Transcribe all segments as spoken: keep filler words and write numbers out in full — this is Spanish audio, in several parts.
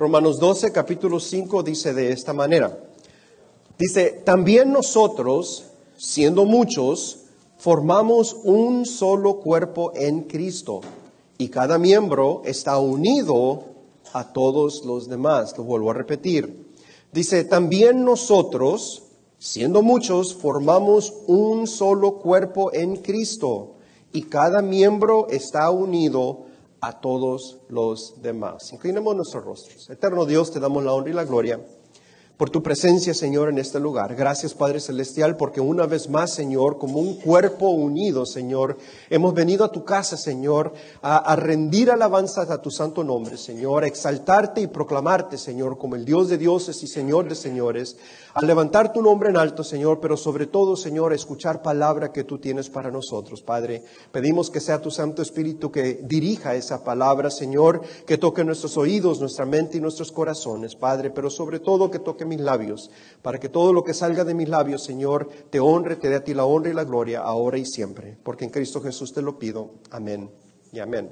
Romanos doce, capítulo cinco, dice de esta manera. Dice, también nosotros, siendo muchos, formamos un solo cuerpo en Cristo, y cada miembro está unido a todos los demás. Lo vuelvo a repetir. Dice, también nosotros, siendo muchos, formamos un solo cuerpo en Cristo, y cada miembro está unido a todos los demás. Inclinemos nuestros rostros. Eterno Dios, te damos la honra y la gloria por tu presencia, Señor, en este lugar. Gracias, Padre Celestial, porque una vez más, Señor, como un cuerpo unido, Señor, hemos venido a tu casa, Señor, a, a rendir alabanzas a tu santo nombre, Señor, a exaltarte y proclamarte, Señor, como el Dios de dioses y Señor de señores, a levantar tu nombre en alto, Señor, pero sobre todo, Señor, a escuchar palabra que tú tienes para nosotros, Padre. Pedimos que sea tu Santo Espíritu que dirija esa palabra, Señor, que toque nuestros oídos, nuestra mente y nuestros corazones, Padre, pero sobre todo que toque mis labios, para que todo lo que salga de mis labios, Señor, te honre, te dé a ti la honra y la gloria, ahora y siempre, porque en Cristo Jesús te lo pido. Amén y amén.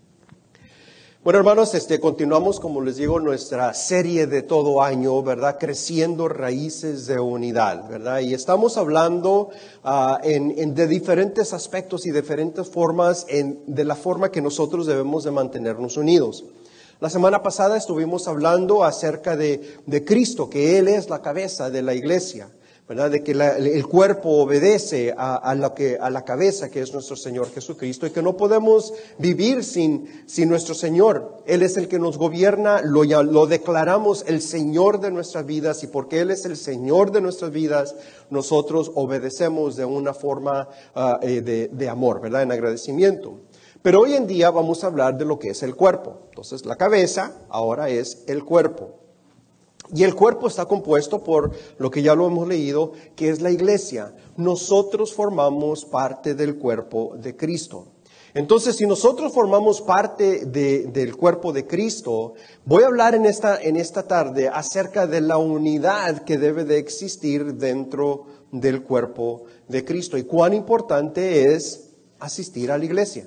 Bueno, hermanos, este, continuamos, como les digo, nuestra serie de todo año, ¿verdad? Creciendo raíces de unidad, ¿verdad? Y estamos hablando uh, en, en de diferentes aspectos y diferentes formas, en, de la forma que nosotros debemos de mantenernos unidos. La semana pasada estuvimos hablando acerca de, de Cristo, que Él es la cabeza de la iglesia, ¿verdad? De que la, el cuerpo obedece a, a, la que, a la cabeza, que es nuestro Señor Jesucristo, y que no podemos vivir sin, sin nuestro Señor. Él es el que nos gobierna, lo, lo declaramos el Señor de nuestras vidas, y porque Él es el Señor de nuestras vidas, nosotros obedecemos de una forma uh, de, de amor, ¿verdad? En agradecimiento. Pero hoy en día vamos a hablar de lo que es el cuerpo. Entonces, la cabeza ahora es el cuerpo. Y el cuerpo está compuesto por lo que ya lo hemos leído, que es la iglesia. Nosotros formamos parte del cuerpo de Cristo. Entonces, si nosotros formamos parte de, del cuerpo de Cristo, voy a hablar en esta, en esta tarde acerca de la unidad que debe de existir dentro del cuerpo de Cristo y cuán importante es asistir a la iglesia.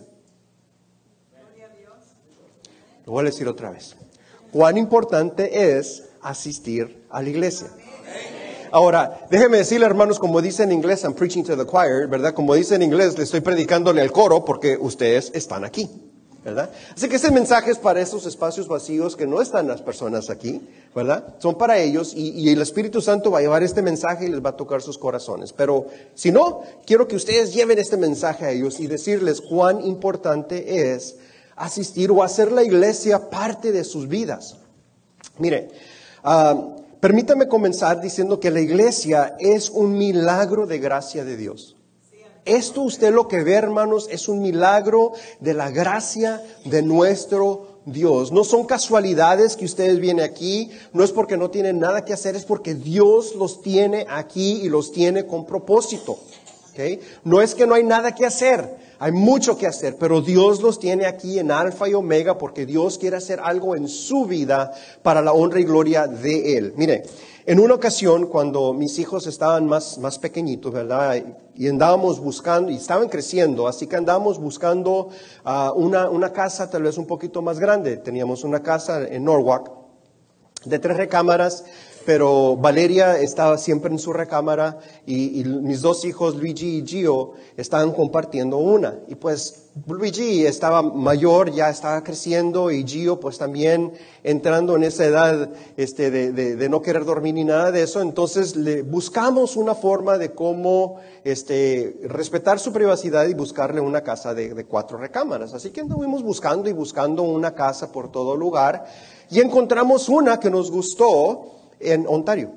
Lo voy a decir otra vez. Cuán importante es asistir a la iglesia. Ahora, déjenme decirle, hermanos, como dice en inglés, I'm preaching to the choir, ¿verdad? Como dice en inglés, le estoy predicándole al coro porque ustedes están aquí, ¿verdad? Así que ese mensaje es para esos espacios vacíos que no están las personas aquí, ¿verdad? Son para ellos y, y el Espíritu Santo va a llevar este mensaje y les va a tocar sus corazones. Pero si no, quiero que ustedes lleven este mensaje a ellos y decirles cuán importante es asistir o hacer la iglesia parte de sus vidas. Mire, uh, permítame comenzar diciendo que la iglesia es un milagro de gracia de Dios. Esto usted lo que ve, hermanos, es un milagro de la gracia de nuestro Dios. No son casualidades que ustedes vienen aquí, no es porque no tienen nada que hacer, es porque Dios los tiene aquí y los tiene con propósito. ¿Okay? No es que no hay nada que hacer. Hay mucho que hacer, pero Dios los tiene aquí en Alfa y Omega porque Dios quiere hacer algo en su vida para la honra y gloria de Él. Mire, en una ocasión cuando mis hijos estaban más, más pequeñitos, ¿verdad? Y andábamos buscando, y estaban creciendo, así que andábamos buscando uh, una, una casa tal vez un poquito más grande. Teníamos una casa en Norwalk de tres recámaras. Pero Valeria estaba siempre en su recámara y, y mis dos hijos, Luigi y Gio, estaban compartiendo una. Y pues Luigi estaba mayor, ya estaba creciendo y Gio pues también entrando en esa edad este, de, de, de no querer dormir ni nada de eso. Entonces le buscamos una forma de cómo este, respetar su privacidad y buscarle una casa de, de cuatro recámaras. Así que anduvimos buscando y buscando una casa por todo lugar y encontramos una que nos gustó en Ontario,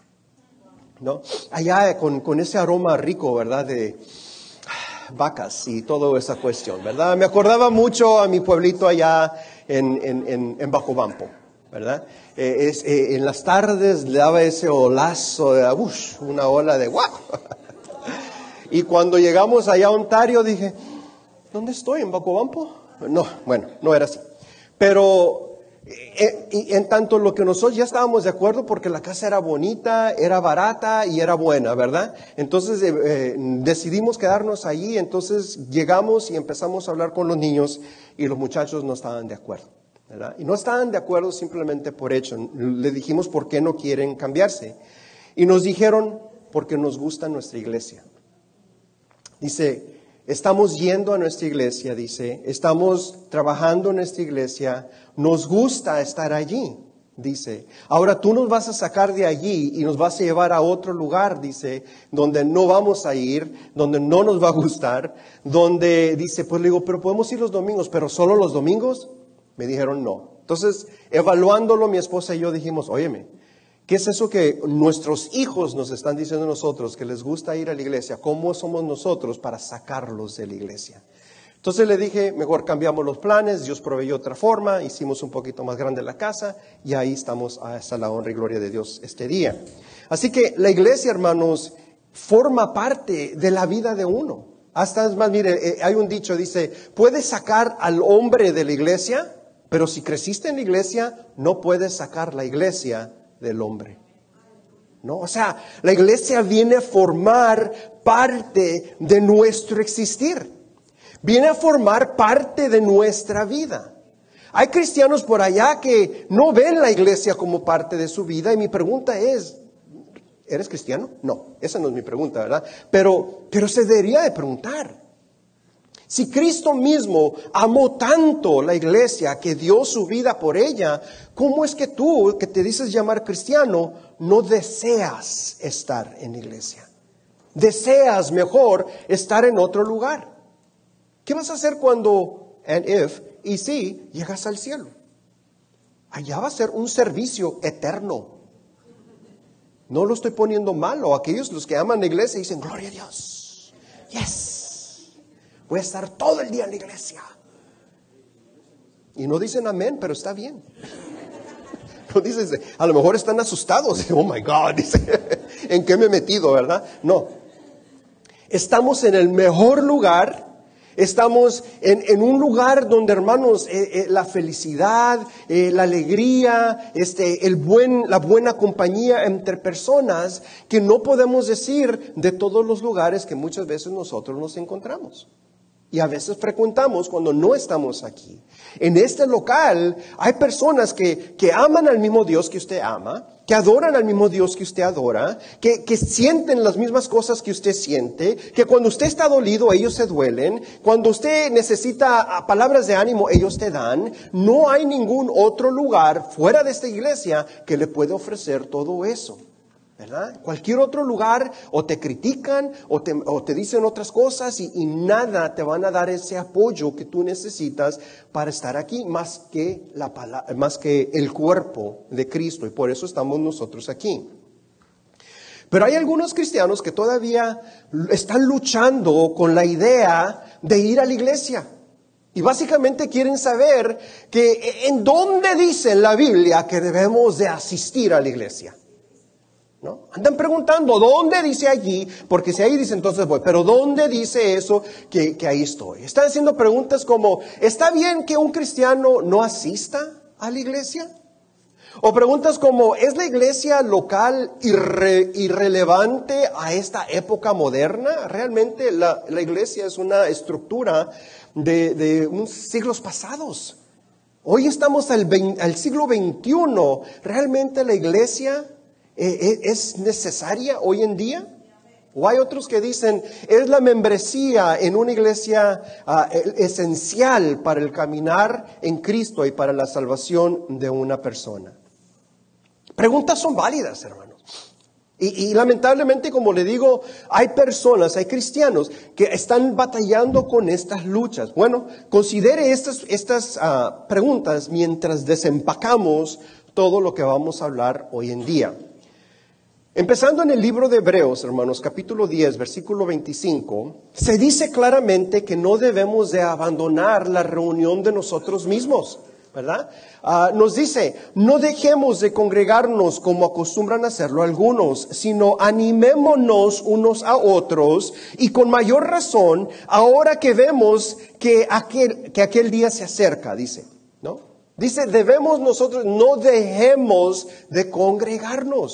¿no? Allá con, con ese aroma rico, ¿verdad? De vacas y toda esa cuestión, ¿verdad? Me acordaba mucho a mi pueblito allá en, en, en, en Bacobampo, ¿verdad? Eh, es, eh, en las tardes le daba ese olazo, de, uff, una ola de guau. Y cuando llegamos allá a Ontario dije, ¿dónde estoy? ¿En Bacobampo? No, bueno, no era así. Pero y en tanto lo que nosotros ya estábamos de acuerdo porque la casa era bonita, era barata y era buena, ¿verdad? Entonces eh, eh, decidimos quedarnos allí, entonces llegamos y empezamos a hablar con los niños y los muchachos no estaban de acuerdo. ¿verdad? Y no estaban de acuerdo simplemente por hecho. Le dijimos por qué no quieren cambiarse. Y nos dijeron porque nos gusta nuestra iglesia. Dice, estamos yendo a nuestra iglesia, dice, estamos trabajando en nuestra iglesia, nos gusta estar allí, dice. Ahora tú nos vas a sacar de allí y nos vas a llevar a otro lugar, dice, donde no vamos a ir, donde no nos va a gustar, donde dice, pues le digo, pero podemos ir los domingos, pero solo los domingos. Me dijeron no. Entonces, evaluándolo, mi esposa y yo dijimos, óyeme, ¿qué es eso que nuestros hijos nos están diciendo a nosotros, que les gusta ir a la iglesia? ¿Cómo somos nosotros para sacarlos de la iglesia? Entonces le dije, mejor cambiamos los planes, Dios proveyó otra forma, hicimos un poquito más grande la casa y ahí estamos hasta la honra y gloria de Dios este día. Así que la iglesia, hermanos, forma parte de la vida de uno. Hasta es más, mire, hay un dicho, dice, puedes sacar al hombre de la iglesia, pero si creciste en la iglesia, no puedes sacar la iglesia del hombre. ¿No? O sea, la iglesia viene a formar parte de nuestro existir. Viene a formar parte de nuestra vida. Hay cristianos por allá que no ven la iglesia como parte de su vida y mi pregunta es, ¿eres cristiano? No, esa no es mi pregunta, ¿verdad? Pero, pero se debería de preguntar. Si Cristo mismo amó tanto la iglesia que dio su vida por ella, ¿cómo es que tú, que te dices llamar cristiano, no deseas estar en la iglesia? Deseas mejor estar en otro lugar. ¿Qué vas a hacer cuando, and if, y si, llegas al cielo? Allá va a ser un servicio eterno. No lo estoy poniendo malo. Aquellos los que aman la iglesia dicen, gloria a Dios. Yes. Voy a estar todo el día en la iglesia. Y no dicen amén, pero está bien. No dicen, a lo mejor están asustados. Oh my God, dice, ¿en qué me he metido, verdad? No. Estamos en el mejor lugar. Estamos en, en un lugar donde, hermanos, eh, eh, la felicidad, eh, la alegría, este, el buen, la buena compañía entre personas que no podemos decir de todos los lugares que muchas veces nosotros nos encontramos. Y a veces frecuentamos cuando no estamos aquí. En este local hay personas que, que aman al mismo Dios que usted ama, que adoran al mismo Dios que usted adora, que, que sienten las mismas cosas que usted siente, que cuando usted está dolido ellos se duelen, cuando usted necesita palabras de ánimo ellos te dan. No hay ningún otro lugar fuera de esta iglesia que le pueda ofrecer todo eso. ¿Verdad? Cualquier otro lugar o te critican o te, o te dicen otras cosas y, y nada te van a dar ese apoyo que tú necesitas para estar aquí más que, la, más que el cuerpo de Cristo, y por eso estamos nosotros aquí. Pero hay algunos cristianos que todavía están luchando con la idea de ir a la iglesia. Y básicamente quieren saber que en dónde dice en la Biblia que debemos de asistir a la iglesia. ¿No? Andan preguntando, ¿dónde dice allí? Porque si ahí dice, entonces voy. Pero ¿dónde dice eso que, que ahí estoy? Están haciendo preguntas como, ¿está bien que un cristiano no asista a la iglesia? O preguntas como, ¿es la iglesia local irre, irrelevante a esta época moderna? Realmente la, la iglesia es una estructura de, de unos siglos pasados. Hoy estamos al, al siglo veintiuno. ¿Realmente la iglesia es necesaria hoy en día? O hay otros que dicen, es la membresía en una iglesia uh, esencial para el caminar en Cristo y para la salvación de una persona. Preguntas son válidas, hermanos. Y, y lamentablemente, como le digo, hay personas, hay cristianos que están batallando con estas luchas. Bueno, considere estas, estas uh, preguntas mientras desempacamos todo lo que vamos a hablar hoy en día. Empezando en el libro de Hebreos, hermanos, capítulo diez, versículo veinticinco, se dice claramente que no debemos de abandonar la reunión de nosotros mismos, ¿verdad? Uh, nos dice, no dejemos de congregarnos como acostumbran hacerlo algunos, sino animémonos unos a otros, y con mayor razón, ahora que vemos que aquel, que aquel día se acerca, dice, ¿no? Dice, debemos nosotros, no dejemos de congregarnos.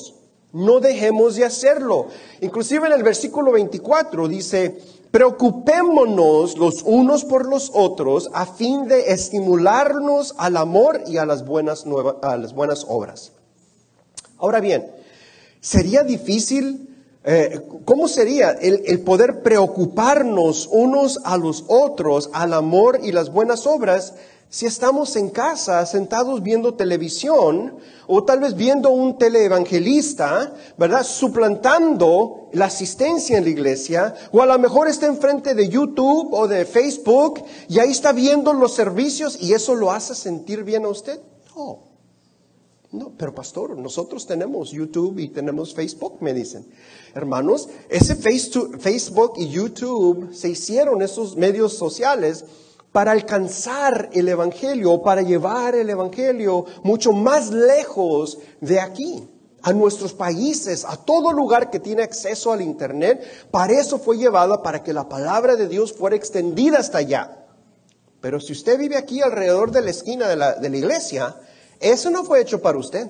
No dejemos de hacerlo. Inclusive en el versículo veinticuatro dice, preocupémonos los unos por los otros a fin de estimularnos al amor y a las buenas, nuevas, a las buenas obras. Ahora bien, ¿sería difícil? Eh, ¿Cómo sería el, el poder preocuparnos unos a los otros al amor y las buenas obras si estamos en casa sentados viendo televisión o tal vez viendo un teleevangelista, ¿verdad? Suplantando la asistencia en la iglesia, o a lo mejor está enfrente de YouTube o de Facebook y ahí está viendo los servicios y eso lo hace sentir bien a usted? No. No, pero pastor, nosotros tenemos YouTube y tenemos Facebook, me dicen. Hermanos, ese Facebook y YouTube se hicieron, esos medios sociales, para alcanzar el evangelio, para llevar el evangelio mucho más lejos de aquí, a nuestros países, a todo lugar que tiene acceso al internet. Para eso fue llevada, para que la palabra de Dios fuera extendida hasta allá. Pero si usted vive aquí alrededor de la esquina de la, de la iglesia, eso no fue hecho para usted.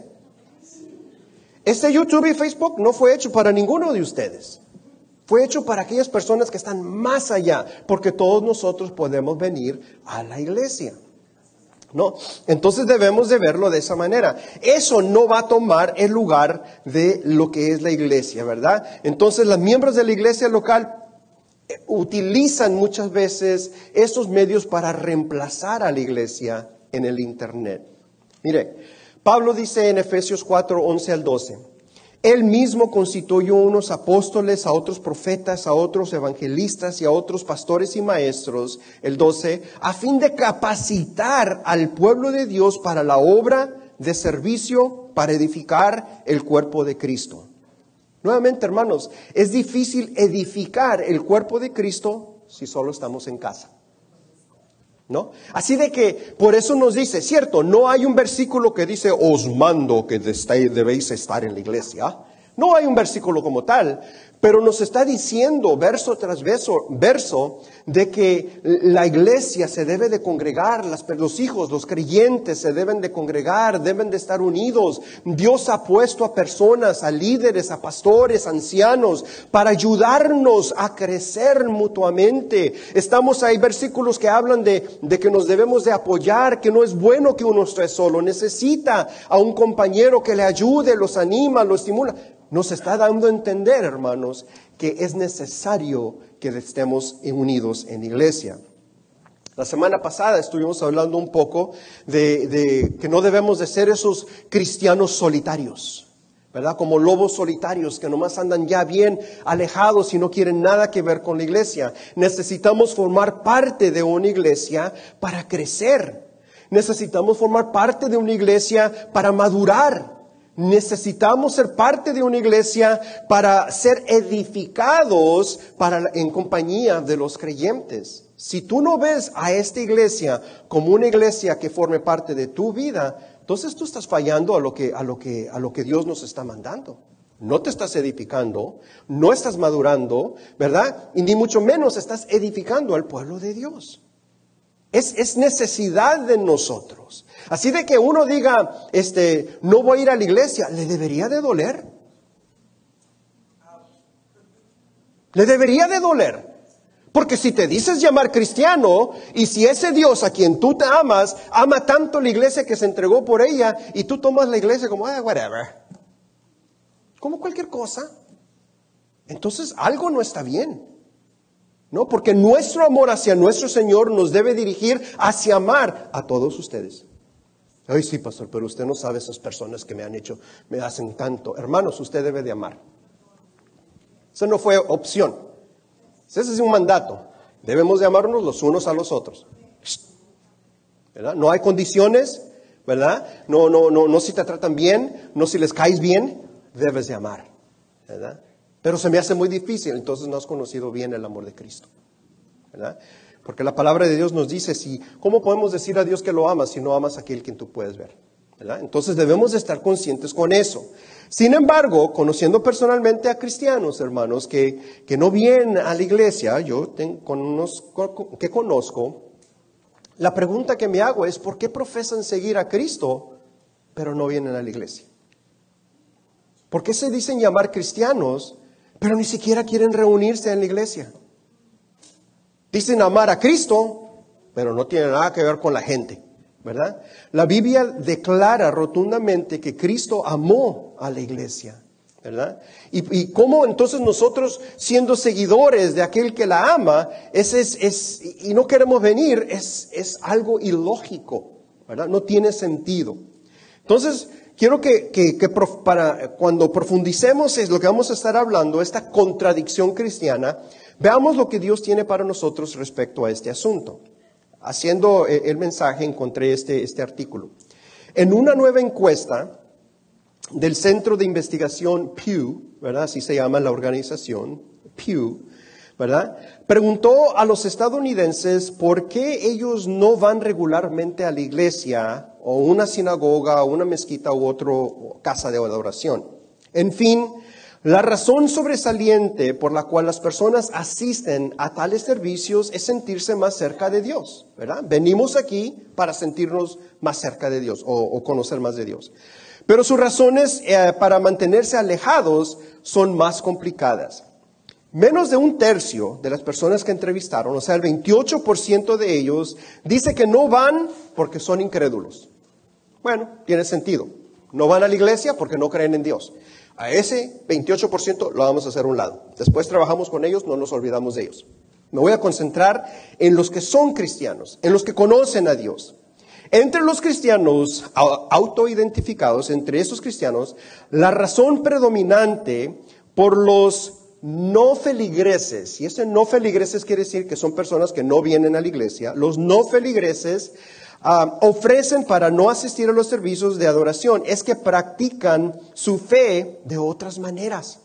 Este YouTube y Facebook no fue hecho para ninguno de ustedes. Fue hecho para aquellas personas que están más allá, porque todos nosotros podemos venir a la iglesia, ¿no? Entonces debemos de verlo de esa manera. Eso no va a tomar el lugar de lo que es la iglesia, ¿verdad? Entonces los miembros de la iglesia local utilizan muchas veces estos medios para reemplazar a la iglesia en el internet. Mire, Pablo dice en Efesios cuatro, once al doce, Él mismo constituyó unos apóstoles, a otros profetas, a otros evangelistas y a otros pastores y maestros, el doce, a fin de capacitar al pueblo de Dios para la obra de servicio, para edificar el cuerpo de Cristo. Nuevamente, hermanos, es difícil edificar el cuerpo de Cristo si solo estamos en casa, ¿no? Así de que, por eso nos dice, cierto, no hay un versículo que dice, os mando que debéis estar en la iglesia. No hay un versículo como tal, pero nos está diciendo verso tras verso, verso de que la iglesia se debe de congregar, las, los hijos, los creyentes se deben de congregar, deben de estar unidos. Dios ha puesto a personas, a líderes, a pastores, ancianos, para ayudarnos a crecer mutuamente. Estamos, hay versículos que hablan de, de que nos debemos de apoyar, que no es bueno que uno esté solo, necesita a un compañero que le ayude, los anima, los estimula. Nos está dando a entender, hermanos, que es necesario que estemos unidos en iglesia. La semana pasada estuvimos hablando un poco de, de que no debemos de ser esos cristianos solitarios, ¿verdad? Como lobos solitarios que nomás andan ya bien alejados y no quieren nada que ver con la iglesia. Necesitamos formar parte de una iglesia para crecer. Necesitamos formar parte de una iglesia para madurar. Necesitamos ser parte de una iglesia para ser edificados para, en compañía de los creyentes. Si tú no ves a esta iglesia como una iglesia que forme parte de tu vida, entonces tú estás fallando a lo que, a lo que, a lo que Dios nos está mandando. No te estás edificando, no estás madurando, ¿verdad? Y ni mucho menos estás edificando al pueblo de Dios. Es, es necesidad de nosotros. Así de que uno diga, este, no voy a ir a la iglesia, le debería de doler. Le debería de doler. Porque si te dices llamar cristiano, y si ese Dios a quien tú te amas, ama tanto la iglesia que se entregó por ella, y tú tomas la iglesia como, ah, whatever, como cualquier cosa, entonces algo no está bien. No, porque nuestro amor hacia nuestro Señor nos debe dirigir hacia amar a todos ustedes. Ay, sí, pastor, pero usted no sabe esas personas que me han hecho, me hacen tanto. Hermanos, usted debe de amar. Eso no fue opción. Ese es un mandato. Debemos de amarnos los unos a los otros. ¿Verdad? No hay condiciones, ¿verdad? No, no, no, no si te tratan bien, no si les caes bien, debes de amar, ¿verdad? Pero se me hace muy difícil, entonces no has conocido bien el amor de Cristo, ¿verdad? Porque la palabra de Dios nos dice, si, ¿cómo podemos decir a Dios que lo amas si no amas a aquel quien tú puedes ver? ¿Verdad? Entonces debemos de estar conscientes con eso. Sin embargo, conociendo personalmente a cristianos, hermanos, que, que no vienen a la iglesia, yo tengo, conozco, que conozco, la pregunta que me hago es, ¿por qué profesan seguir a Cristo, pero no vienen a la iglesia? ¿Por qué se dicen llamar cristianos, pero ni siquiera quieren reunirse en la iglesia? Dicen amar a Cristo, pero no tiene nada que ver con la gente, ¿verdad? La Biblia declara rotundamente que Cristo amó a la iglesia, ¿verdad? Y, y cómo entonces nosotros, siendo seguidores de aquel que la ama, es, es, es, y no queremos venir, es, es algo ilógico, ¿verdad? No tiene sentido. Entonces, quiero que, que, que prof, para, cuando profundicemos es lo que vamos a estar hablando, esta contradicción cristiana, veamos lo que Dios tiene para nosotros respecto a este asunto. Haciendo el mensaje encontré este, este artículo. En una nueva encuesta del Centro de Investigación Pew, ¿verdad? Así se llama la organización, Pew, ¿verdad? Preguntó a los estadounidenses por qué ellos no van regularmente a la iglesia o una sinagoga o una mezquita u otra casa de adoración. En fin, la razón sobresaliente por la cual las personas asisten a tales servicios es sentirse más cerca de Dios, ¿verdad? Venimos aquí para sentirnos más cerca de Dios o, o conocer más de Dios. Pero sus razones eh, para mantenerse alejados son más complicadas. Menos de un tercio de las personas que entrevistaron, o sea, el veintiocho por ciento de ellos, dice que no van porque son incrédulos. Bueno, tiene sentido. No van a la iglesia porque no creen en Dios. A ese veintiocho por ciento lo vamos a hacer a un lado. Después trabajamos con ellos, no nos olvidamos de ellos. Me voy a concentrar en los que son cristianos, en los que conocen a Dios. Entre los cristianos autoidentificados, entre estos cristianos, la razón predominante por los no feligreses, y ese no feligreses quiere decir que son personas que no vienen a la iglesia, los no feligreses uh, ofrecen para no asistir a los servicios de adoración, es que practican su fe de otras maneras.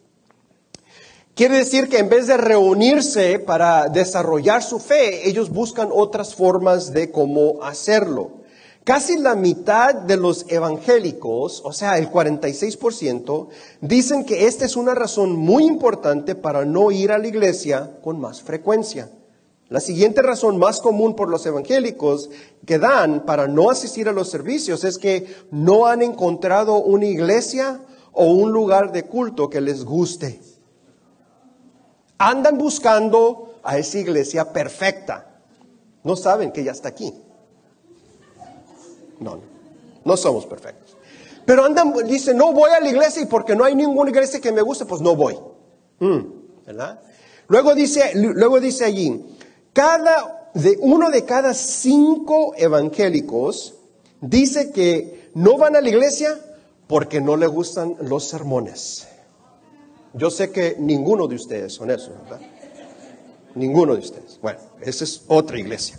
Quiere decir que en vez de reunirse para desarrollar su fe, ellos buscan otras formas de cómo hacerlo. Casi la mitad de los evangélicos, o sea, el cuarenta y seis por ciento, dicen que esta es una razón muy importante para no ir a la iglesia con más frecuencia. La siguiente razón más común por los evangélicos que dan para no asistir a los servicios es que no han encontrado una iglesia o un lugar de culto que les guste. Andan buscando a esa iglesia perfecta. No saben que ya está aquí. No, no, no somos perfectos. Pero andan, dicen, no voy a la iglesia y porque no hay ninguna iglesia que me guste, pues no voy. Mm, ¿verdad? Luego dice, luego dice allí, cada, de, uno de cada cinco evangélicos dice que no van a la iglesia porque no le gustan los sermones. Yo sé que ninguno de ustedes son eso, ¿verdad? Ninguno de ustedes. Bueno, esa es otra iglesia.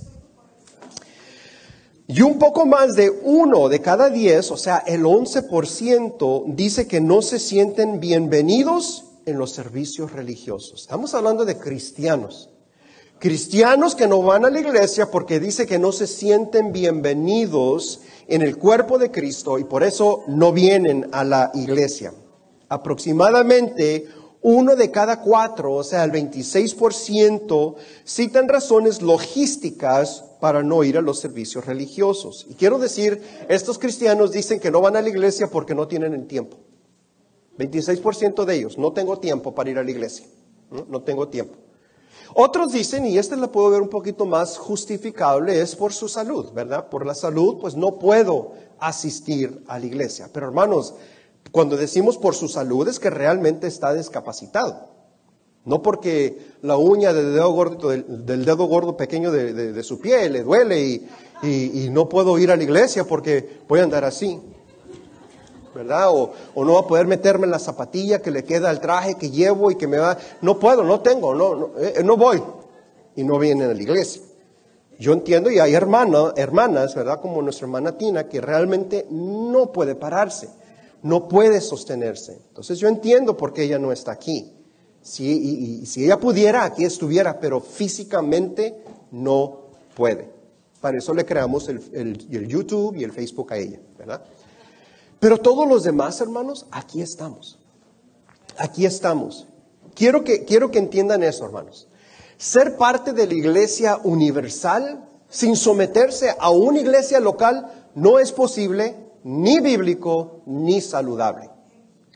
Y un poco más de uno de cada diez, o sea, el once por ciento, dice que no se sienten bienvenidos en los servicios religiosos. Estamos hablando de cristianos. Cristianos que no van a la iglesia porque dice que no se sienten bienvenidos en el cuerpo de Cristo y por eso no vienen a la iglesia. Aproximadamente uno de cada cuatro, o sea, el veintiséis por ciento, citan razones logísticas para no ir a los servicios religiosos. Y quiero decir, estos cristianos dicen que no van a la iglesia porque no tienen el tiempo. veintiséis por ciento de ellos, no tengo tiempo para ir a la iglesia. No, no tengo tiempo. Otros dicen, y este lo puedo ver un poquito más justificable, es por su salud, ¿verdad? Por la salud, pues no puedo asistir a la iglesia. Pero hermanos, cuando decimos por su salud es que realmente está discapacitado. No porque la uña del dedo gordo, del, del dedo gordo pequeño de, de, de su pie le duele y, y, y no puedo ir a la iglesia porque voy a andar así, ¿verdad? O, o no va a poder meterme en la zapatilla que le queda al traje que llevo y que me va... No puedo, no tengo, no, no, eh, no voy. Y no vienen a la iglesia. Yo entiendo, y hay hermanas, hermanas, ¿verdad? Como nuestra hermana Tina, que realmente no puede pararse. No puede sostenerse. Entonces yo entiendo por qué ella no está aquí. Si, y, y, si ella pudiera, aquí estuviera, pero físicamente no puede. Para eso le creamos el, el, el YouTube y el Facebook a ella, ¿verdad? Pero todos los demás, hermanos, aquí estamos. Aquí estamos. Quiero que, quiero que entiendan eso, hermanos. Ser parte de la iglesia universal sin someterse a una iglesia local no es posible, ni bíblico, ni saludable.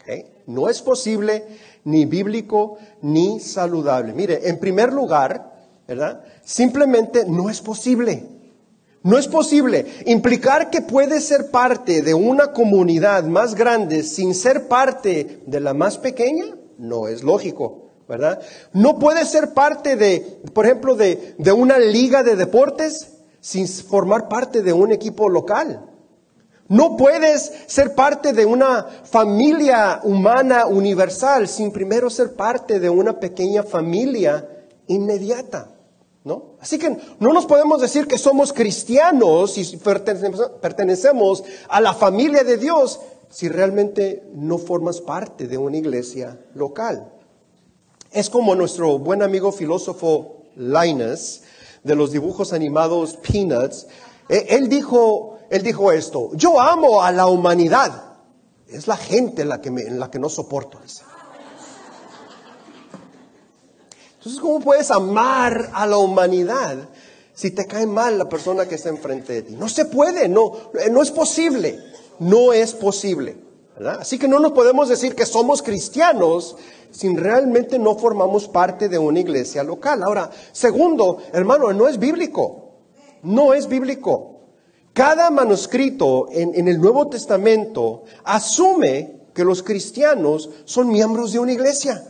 ¿Okay? No es posible, ni bíblico, ni saludable. Mire, en primer lugar, ¿verdad? Simplemente no es posible. No es posible. Implicar que puede ser parte de una comunidad más grande sin ser parte de la más pequeña, no es lógico, ¿verdad? No puede ser parte de, por ejemplo, de, de una liga de deportes sin formar parte de un equipo local. No puedes ser parte de una familia humana universal sin primero ser parte de una pequeña familia inmediata, ¿no? Así que no nos podemos decir que somos cristianos y pertenecemos, pertenecemos a la familia de Dios si realmente no formas parte de una iglesia local. Es como nuestro buen amigo filósofo Linus, de los dibujos animados Peanuts. Él dijo, él dijo esto: yo amo a la humanidad, es la gente en la que, me, en la que no soporto. Entonces, ¿cómo puedes amar a la humanidad si te cae mal la persona que está enfrente de ti? No se puede, no, no es posible, no es posible, ¿verdad? Así que no nos podemos decir que somos cristianos si realmente no formamos parte de una iglesia local. Ahora, segundo, hermano, no es bíblico, no es bíblico. Cada manuscrito en, en el Nuevo Testamento asume que los cristianos son miembros de una iglesia.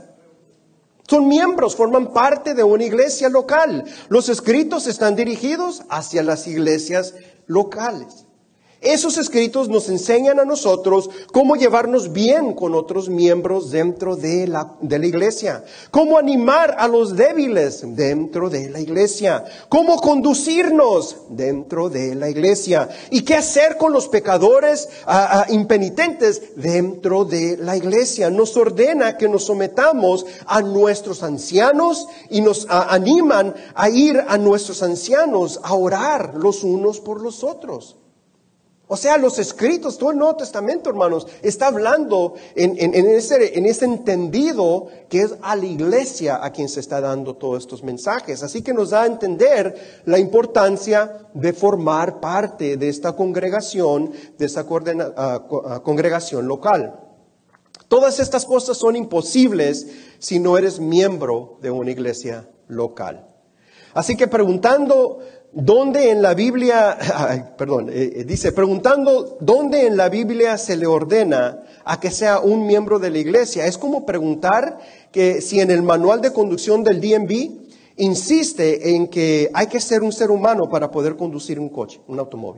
Son miembros, forman parte de una iglesia local. Los escritos están dirigidos hacia las iglesias locales. Esos escritos nos enseñan a nosotros cómo llevarnos bien con otros miembros dentro de la, de la iglesia, cómo animar a los débiles dentro de la iglesia, cómo conducirnos dentro de la iglesia y qué hacer con los pecadores uh, uh, impenitentes dentro de la iglesia. Nos ordena que nos sometamos a nuestros ancianos y nos uh, animan a ir a nuestros ancianos a orar los unos por los otros. O sea, los escritos, todo el Nuevo Testamento, hermanos, está hablando en, en, en, ese, en ese entendido que es a la iglesia a quien se está dando todos estos mensajes. Así que nos da a entender la importancia de formar parte de esta congregación, de esta coordena, uh, uh, congregación local. Todas estas cosas son imposibles si no eres miembro de una iglesia local. Así que preguntando dónde en la Biblia, ay, perdón, eh, dice, preguntando dónde en la Biblia se le ordena a que sea un miembro de la iglesia, es como preguntar que si en el manual de conducción del D M V insiste en que hay que ser un ser humano para poder conducir un coche, un automóvil.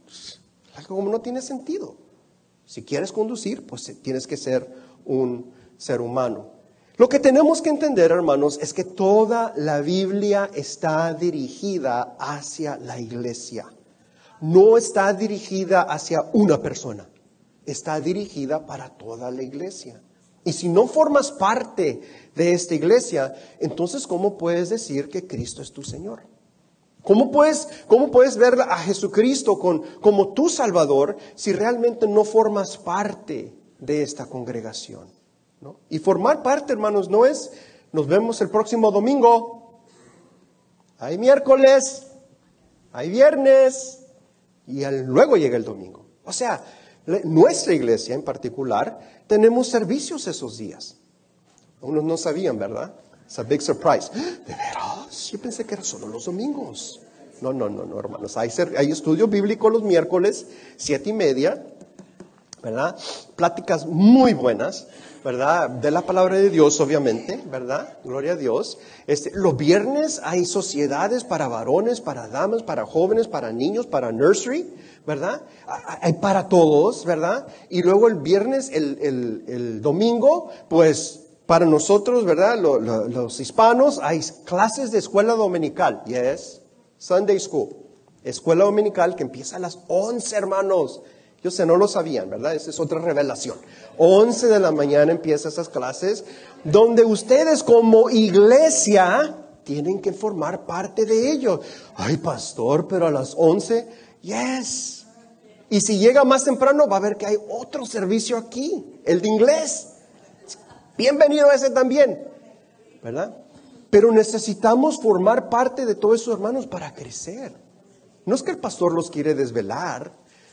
Algo como no tiene sentido. Si quieres conducir, pues tienes que ser un ser humano. Lo que tenemos que entender, hermanos, es que toda la Biblia está dirigida hacia la iglesia. No está dirigida hacia una persona. Está dirigida para toda la iglesia. Y si no formas parte de esta iglesia, entonces ¿cómo puedes decir que Cristo es tu Señor? ¿Cómo puedes, cómo puedes ver a Jesucristo con, como tu Salvador si realmente no formas parte de esta congregación? ¿No? Y formar parte, hermanos, no es, nos vemos el próximo domingo, hay miércoles, hay viernes, y al, luego llega el domingo. O sea, le, nuestra iglesia en particular, tenemos servicios esos días. Unos no sabían, ¿verdad? It's a big surprise. ¿De veras? Yo pensé que era solo los domingos. No, no, no, no, hermanos. Hay, hay estudio bíblico los miércoles, siete y media, ¿verdad? Pláticas muy buenas, ¿verdad? De la palabra de Dios, obviamente, ¿verdad? Gloria a Dios. Este, los viernes hay sociedades para varones, para damas, para jóvenes, para niños, para nursery, ¿verdad? Hay para todos, ¿verdad? Y luego el viernes, el, el, el domingo, pues para nosotros, ¿verdad? Los, los, los hispanos hay clases de escuela dominical, yes, Sunday School, escuela dominical que empieza a las once, hermanos. Yo sé, no lo sabían, ¿verdad? Esa es otra revelación. once de la mañana empiezan esas clases donde ustedes como iglesia tienen que formar parte de ello. Ay, pastor, pero a las once, yes. Y si llega más temprano va a ver que hay otro servicio aquí, el de inglés. Bienvenido a ese también, ¿verdad? Pero necesitamos formar parte de todos esos hermanos para crecer. No es que el pastor los quiere desvelar.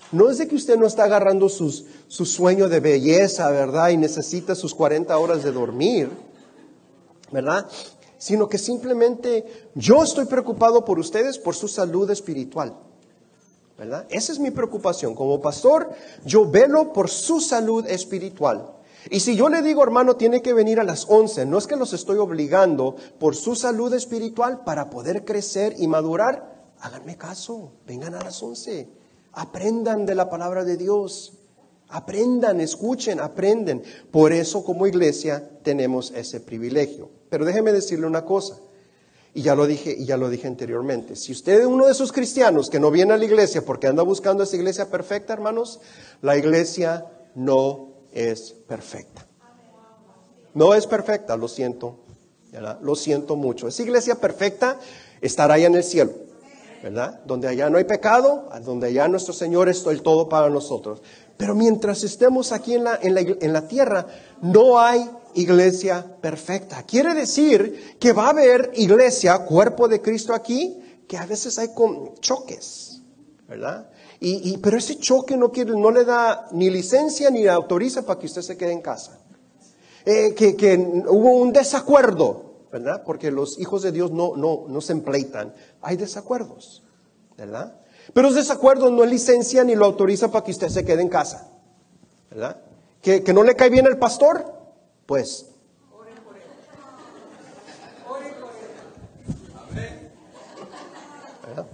No es de que usted no está agarrando sus, su sueño de belleza, ¿verdad? Y necesita sus cuarenta horas de dormir, ¿verdad? Sino que simplemente yo estoy preocupado por ustedes, por su salud espiritual, ¿verdad? Esa es mi preocupación. Como pastor, yo velo por su salud espiritual. Y si yo le digo, hermano, tiene que venir a las once, no es que los estoy obligando por su salud espiritual para poder crecer y madurar. Háganme caso, vengan a las once. Aprendan de la palabra de Dios. Aprendan, escuchen, aprenden. Por eso como iglesia tenemos ese privilegio. Pero déjeme decirle una cosa. Y ya lo dije, y ya lo dije anteriormente. Si usted es uno de esos cristianos que no viene a la iglesia porque anda buscando esa iglesia perfecta, hermanos, la iglesia no es perfecta. No es perfecta, lo siento, ¿verdad? Lo siento mucho. Esa iglesia perfecta estará allá en el cielo, ¿verdad? Donde allá no hay pecado, donde allá nuestro Señor es el todo para nosotros. Pero mientras estemos aquí en la, en la, en la tierra, no hay iglesia perfecta. Quiere decir que va a haber iglesia, cuerpo de Cristo aquí, que a veces hay con choques, ¿verdad? Y, y, pero ese choque no, quiere, no le da ni licencia ni autoriza para que usted se quede en casa. Eh, que, que hubo un desacuerdo, ¿verdad? Porque los hijos de Dios no, no, no se empleitan. Hay desacuerdos, ¿verdad? Pero los desacuerdos no es licencia ni lo autoriza para que usted se quede en casa, ¿verdad? Que, que no le cae bien el pastor, pues. Ore por él. Ore por él. Amén. ¿Verdad?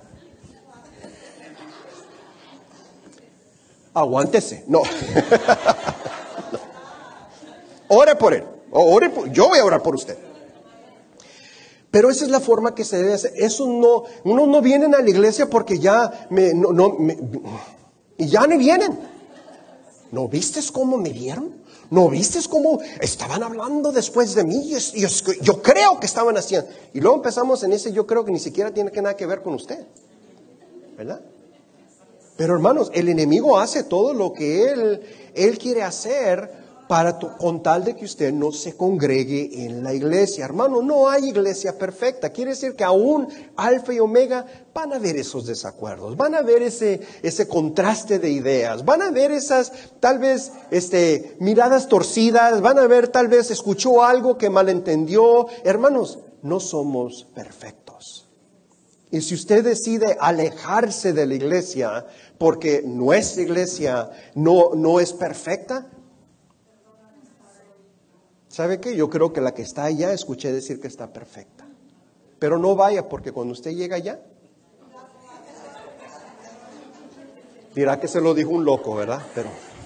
Aguántese. No. No. Ore por él. Ore por, yo voy a orar por usted. Pero esa es la forma que se debe hacer. Eso no, uno no vienen a la iglesia porque ya me, no, no, me, y ya no vienen. ¿No vistes cómo me vieron? ¿No vistes cómo estaban hablando después de mí? Yo, yo, yo creo que estaban haciendo. Y luego empezamos en ese yo creo que ni siquiera tiene que nada que ver con usted, ¿verdad? Pero hermanos, el enemigo hace todo lo que él, él quiere hacer para tu, con tal de que usted no se congregue en la iglesia. Hermano, no hay iglesia perfecta. Quiere decir que aún Alfa y Omega van a ver esos desacuerdos, van a ver ese, ese contraste de ideas, van a ver esas tal vez este, miradas torcidas, van a ver tal vez escuchó algo que malentendió. Hermanos, no somos perfectos. Y si usted decide alejarse de la iglesia porque nuestra iglesia no, no es perfecta, ¿sabe qué? Yo creo que la que está allá, escuché decir que está perfecta. Pero no vaya, porque cuando usted llega allá, dirá que se lo dijo un loco, ¿verdad? Pero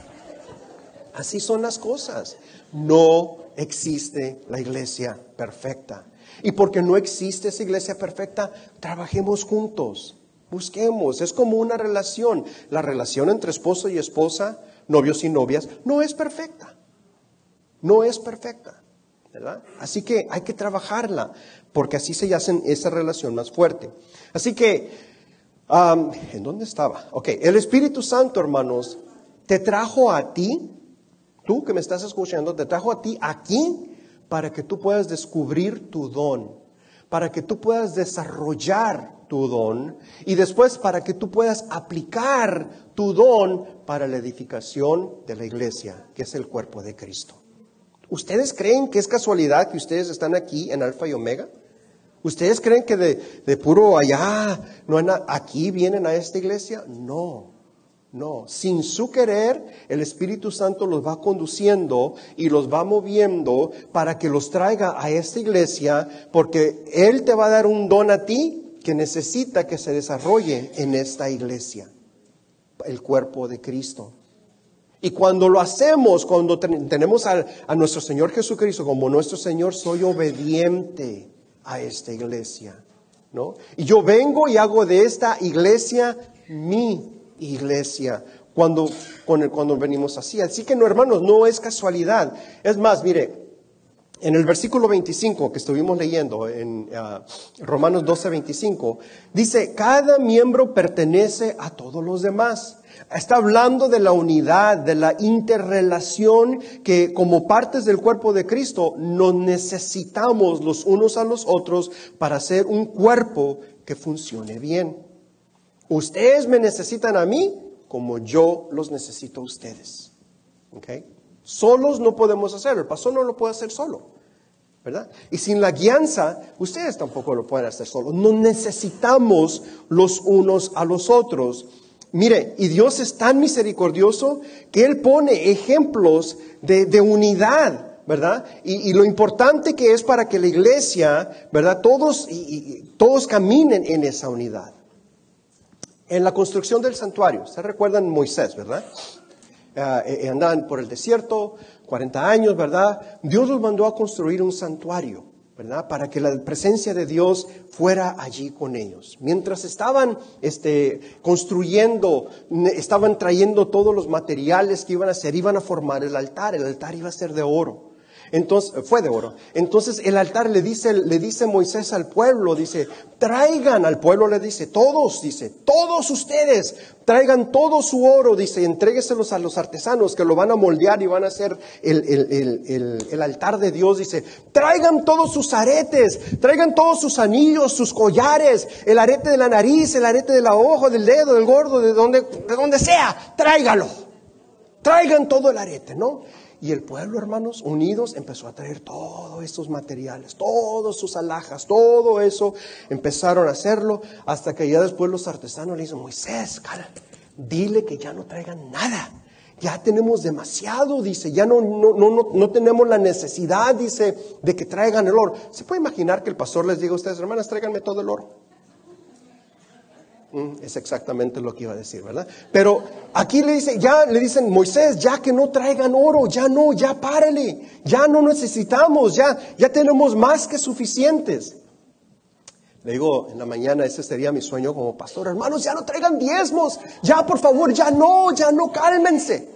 así son las cosas. No existe la iglesia perfecta. Y porque no existe esa iglesia perfecta, trabajemos juntos, busquemos. Es como una relación. La relación entre esposo y esposa, novios y novias, no es perfecta. No es perfecta, ¿verdad? Así que hay que trabajarla, porque así se hace esa relación más fuerte. Así que, um, ¿en dónde estaba? Ok, el Espíritu Santo, hermanos, te trajo a ti, tú que me estás escuchando, te trajo a ti aquí para que tú puedas descubrir tu don, para que tú puedas desarrollar tu don y después para que tú puedas aplicar tu don para la edificación de la iglesia, que es el cuerpo de Cristo. ¿Ustedes creen que es casualidad que ustedes están aquí en Alfa y Omega? ¿Ustedes creen que de, de puro allá, no hay nada, aquí vienen a esta iglesia? No, no. Sin su querer, el Espíritu Santo los va conduciendo y los va moviendo para que los traiga a esta iglesia, porque Él te va a dar un don a ti que necesita que se desarrolle en esta iglesia, el cuerpo de Cristo. Y cuando lo hacemos, cuando tenemos a, a nuestro Señor Jesucristo como nuestro Señor, soy obediente a esta iglesia, ¿no? Y yo vengo y hago de esta iglesia mi iglesia cuando, cuando, cuando venimos así. Así que no, hermanos, no es casualidad. Es más, mire, en el versículo veinticinco que estuvimos leyendo en uh, Romanos doce, veinticinco, dice, cada miembro pertenece a todos los demás. Está hablando de la unidad, de la interrelación que como partes del cuerpo de Cristo nos necesitamos los unos a los otros para hacer un cuerpo que funcione bien. Ustedes me necesitan a mí como yo los necesito a ustedes. ¿Okay? Solos no podemos hacerlo, el pastor no lo puede hacer solo, ¿verdad? Y sin la guianza, ustedes tampoco lo pueden hacer solos. No necesitamos los unos a los otros. Mire, y Dios es tan misericordioso que Él pone ejemplos de, de unidad, ¿verdad? Y, y lo importante que es para que la iglesia, ¿verdad? Todos, y, y, todos caminen en esa unidad. En la construcción del santuario, ¿se recuerdan Moisés, verdad? Uh, andaban por el desierto, cuarenta años, ¿verdad? Dios los mandó a construir un santuario, ¿verdad? Para que la presencia de Dios fuera allí con ellos. Mientras estaban este, construyendo, estaban trayendo todos los materiales que iban a hacer, iban a formar el altar. El altar iba a ser de oro. Entonces, fue de oro. Entonces el altar le dice, le dice Moisés al pueblo, dice, traigan al pueblo, le dice, todos, dice, todos ustedes, traigan todo su oro, dice, entrégueselos a los artesanos que lo van a moldear y van a hacer el, el, el, el, el altar de Dios, dice, traigan todos sus aretes, traigan todos sus anillos, sus collares, el arete de la nariz, el arete de la ojo, del dedo, del gordo, de donde, de donde sea, tráigalo, traigan todo el arete, ¿no? Y el pueblo, hermanos, unidos, empezó a traer todos estos materiales, todas sus alhajas, todo eso, empezaron a hacerlo, hasta que ya después los artesanos le dicen, Moisés, cara, dile que ya no traigan nada, ya tenemos demasiado, dice, ya no, no, no, no, no tenemos la necesidad, dice, de que traigan el oro. ¿Se puede imaginar que el pastor les diga a ustedes, hermanas, tráiganme todo el oro? Es exactamente lo que iba a decir, ¿verdad? Pero aquí le dice, ya le dicen, Moisés, ya que no traigan oro, ya no, ya párale, ya no necesitamos, ya, ya tenemos más que suficientes. Le digo en la mañana, ese sería mi sueño como pastor, hermanos, ya no traigan diezmos, ya por favor, ya no, ya no, cálmense.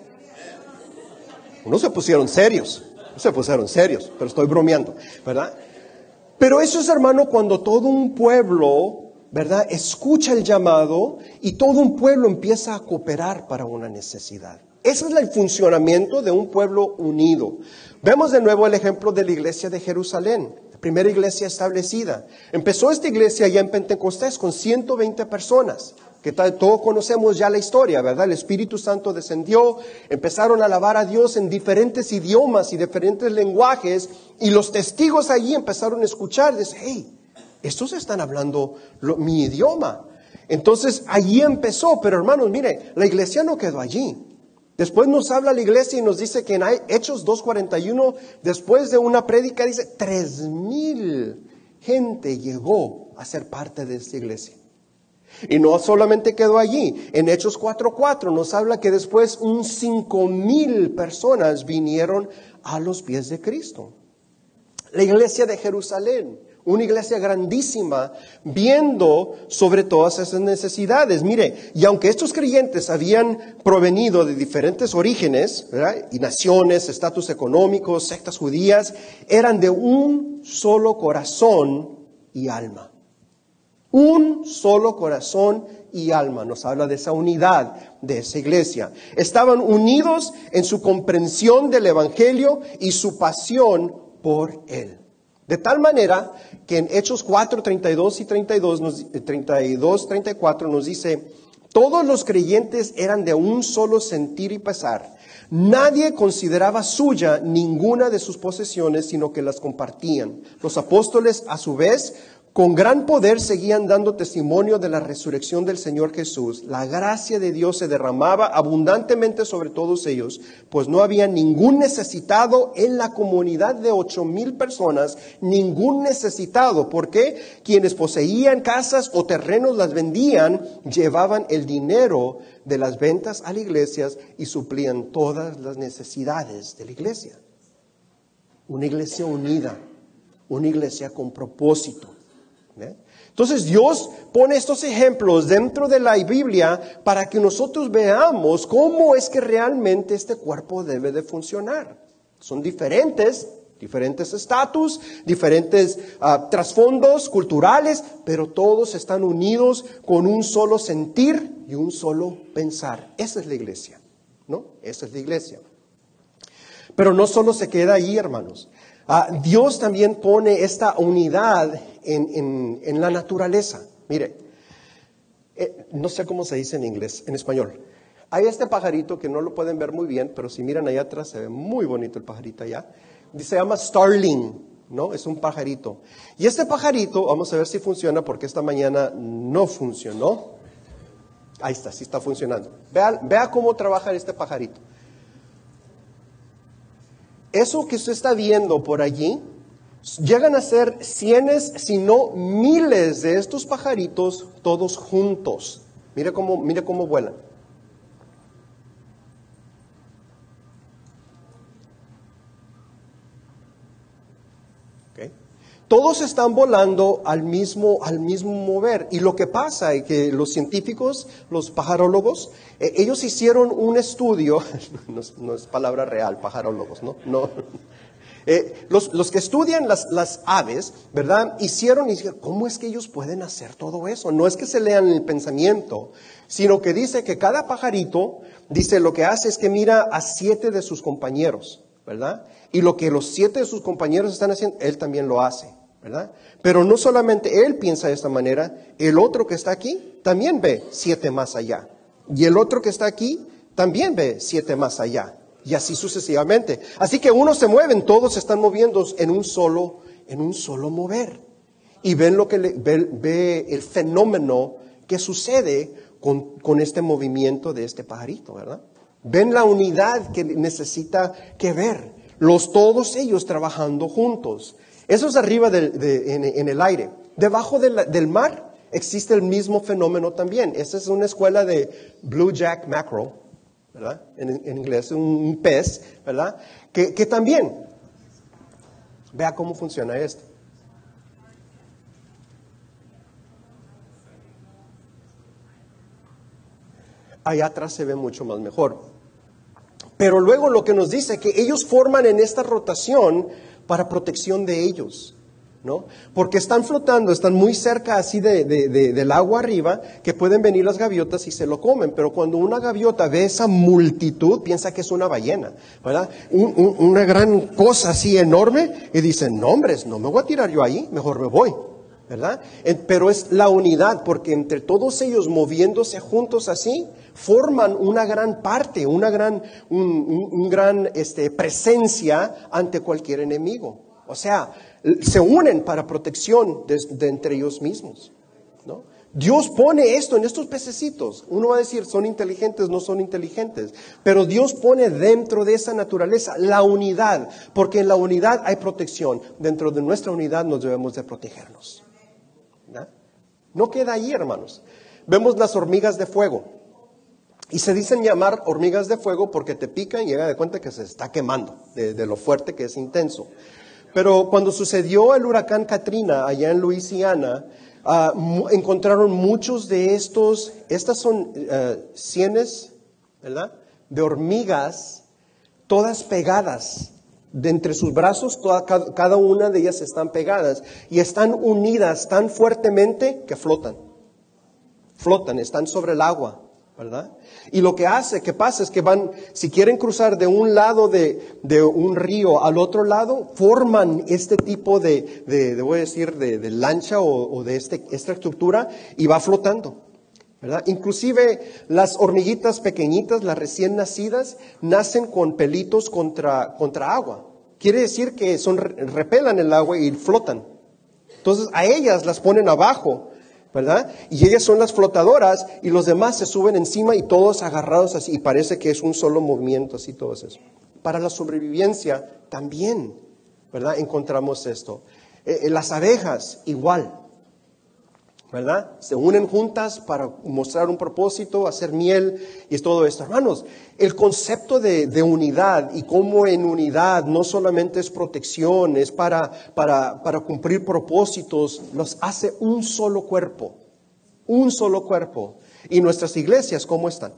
No se pusieron serios, no se pusieron serios, pero estoy bromeando, ¿verdad? Pero eso es, hermano, cuando todo un pueblo, ¿verdad?, escucha el llamado y todo un pueblo empieza a cooperar para una necesidad. Ese es el funcionamiento de un pueblo unido. Vemos de nuevo el ejemplo de la iglesia de Jerusalén, la primera iglesia establecida. Empezó esta iglesia ya en Pentecostés con ciento veinte personas, que todos conocemos ya la historia, ¿verdad? El Espíritu Santo descendió, empezaron a alabar a Dios en diferentes idiomas y diferentes lenguajes, y los testigos allí empezaron a escuchar, dicen, hey, estos están hablando lo, mi idioma. Entonces allí empezó, pero hermanos, mire, la iglesia no quedó allí. Después nos habla la iglesia y nos dice que en Hechos dos cuarenta y uno, después de una prédica, dice, tres mil gente llegó a ser parte de esta iglesia. Y no solamente quedó allí, en Hechos cuatro cuatro nos habla que después un cinco mil personas vinieron a los pies de Cristo. La iglesia de Jerusalén, una iglesia grandísima, viendo sobre todas esas necesidades. Mire, y aunque estos creyentes habían provenido de diferentes orígenes, ¿verdad?, y naciones, estatus económicos, sectas judías, eran de un solo corazón y alma. Un solo corazón y alma. Nos habla de esa unidad de esa iglesia. Estaban unidos en su comprensión del evangelio y su pasión por él. De tal manera que en Hechos cuatro, treinta y dos y treinta y dos, nos, treinta y dos, treinta y cuatro nos dice, todos los creyentes eran de un solo sentir y pesar. Nadie consideraba suya ninguna de sus posesiones, sino que las compartían. Los apóstoles, a su vez, con gran poder seguían dando testimonio de la resurrección del Señor Jesús. La gracia de Dios se derramaba abundantemente sobre todos ellos, pues no había ningún necesitado en la comunidad de ocho mil personas, ningún necesitado, porque quienes poseían casas o terrenos las vendían, llevaban el dinero de las ventas a las iglesias y suplían todas las necesidades de la iglesia. Una iglesia unida, una iglesia con propósito. Entonces Dios pone estos ejemplos dentro de la Biblia para que nosotros veamos cómo es que realmente este cuerpo debe de funcionar. Son diferentes, diferentes estatus, diferentes uh, trasfondos culturales, pero todos están unidos con un solo sentir y un solo pensar. Esa es la iglesia, ¿no? Esa es la iglesia. Pero no solo se queda ahí, hermanos. Uh, Dios también pone esta unidad en, en, en la naturaleza. Mire, eh, no sé cómo se dice en inglés, en español. Hay este pajarito que no lo pueden ver muy bien, pero si miran allá atrás se ve muy bonito el pajarito allá. Se llama starling, ¿no? Es un pajarito. Y este pajarito, vamos a ver si funciona porque esta mañana no funcionó. Ahí está, sí está funcionando. Vea, vea cómo trabaja este pajarito. Eso que usted está viendo por allí, llegan a ser cienes, si no miles de estos pajaritos todos juntos. Mire cómo, mire cómo vuelan. Todos están volando al mismo, al mismo mover. Y lo que pasa es que los científicos, los pajarólogos, eh, ellos hicieron un estudio, no es, no es palabra real, pajarólogos, ¿no? no. Eh, los, los que estudian las, las aves, ¿verdad? Hicieron y dijeron, ¿cómo es que ellos pueden hacer todo eso? No es que se lean el pensamiento, sino que dice que cada pajarito, dice, lo que hace es que mira a siete de sus compañeros, ¿verdad? Y lo que los siete de sus compañeros están haciendo, él también lo hace, ¿verdad? Pero no solamente él piensa de esta manera, el otro que está aquí también ve siete más allá. Y el otro que está aquí también ve siete más allá. Y así sucesivamente. Así que unos se mueven, todos se están moviendo en un solo, en un solo mover. Y ven lo que le, ve, ve el fenómeno que sucede con, con este movimiento de este pajarito, ¿verdad? Ven la unidad que necesita que ver. Los todos ellos trabajando juntos. Eso es arriba del, de, en, en el aire. Debajo de la, del mar existe el mismo fenómeno también. Esta es una escuela de Blue Jack Mackerel, ¿verdad? En, en inglés, un, un pez, ¿verdad? Que, que también, vea cómo funciona esto. Allá atrás se ve mucho más mejor. Pero luego lo que nos dice que ellos forman en esta rotación para protección de ellos, ¿no? Porque están flotando, están muy cerca así de, de, de, del agua arriba, que pueden venir las gaviotas y se lo comen. Pero cuando una gaviota ve esa multitud, piensa que es una ballena, ¿verdad? Un, un, una gran cosa así enorme, y dicen, no hombres, no me voy a tirar yo ahí, mejor me voy, ¿verdad? Pero es la unidad, porque entre todos ellos moviéndose juntos así, forman una gran parte, una gran, un, un, un gran este, presencia ante cualquier enemigo. O sea, se unen para protección de, de entre ellos mismos, ¿no? Dios pone esto en estos pececitos. Uno va a decir, son inteligentes, no son inteligentes. Pero Dios pone dentro de esa naturaleza la unidad, porque en la unidad hay protección. Dentro de nuestra unidad nos debemos de protegernos, ¿no? No queda ahí, hermanos. Vemos las hormigas de fuego. Y se dicen llamar hormigas de fuego porque te pican y llega de cuenta que se está quemando de, de lo fuerte que es intenso. Pero cuando sucedió el huracán Katrina allá en Luisiana, uh, mu- encontraron muchos de estos, estas son uh, cienes, ¿verdad?, de hormigas, todas pegadas. De entre sus brazos, toda, cada, cada una de ellas están pegadas y están unidas tan fuertemente que flotan. Flotan, están sobre el agua, ¿verdad? Y lo que hace, que pasa es que van, si quieren cruzar de un lado de, de un río al otro lado, forman este tipo de, de, de voy a decir, de, de lancha o, o de este, esta estructura y va flotando, ¿verdad? Inclusive las hormiguitas pequeñitas, las recién nacidas, nacen con pelitos contra, contra agua. Quiere decir que son, repelan el agua y flotan. Entonces a ellas las ponen abajo, ¿verdad? Y ellas son las flotadoras y los demás se suben encima y todos agarrados así. Y parece que es un solo movimiento, así todos eso. Para la sobrevivencia también, ¿verdad? Encontramos esto. Eh, las abejas igual, ¿verdad? Se unen juntas para mostrar un propósito, hacer miel y es todo esto. Hermanos, el concepto de, de unidad y cómo en unidad no solamente es protección, es para, para, para cumplir propósitos, nos hace un solo cuerpo, un solo cuerpo. ¿Y nuestras iglesias cómo están?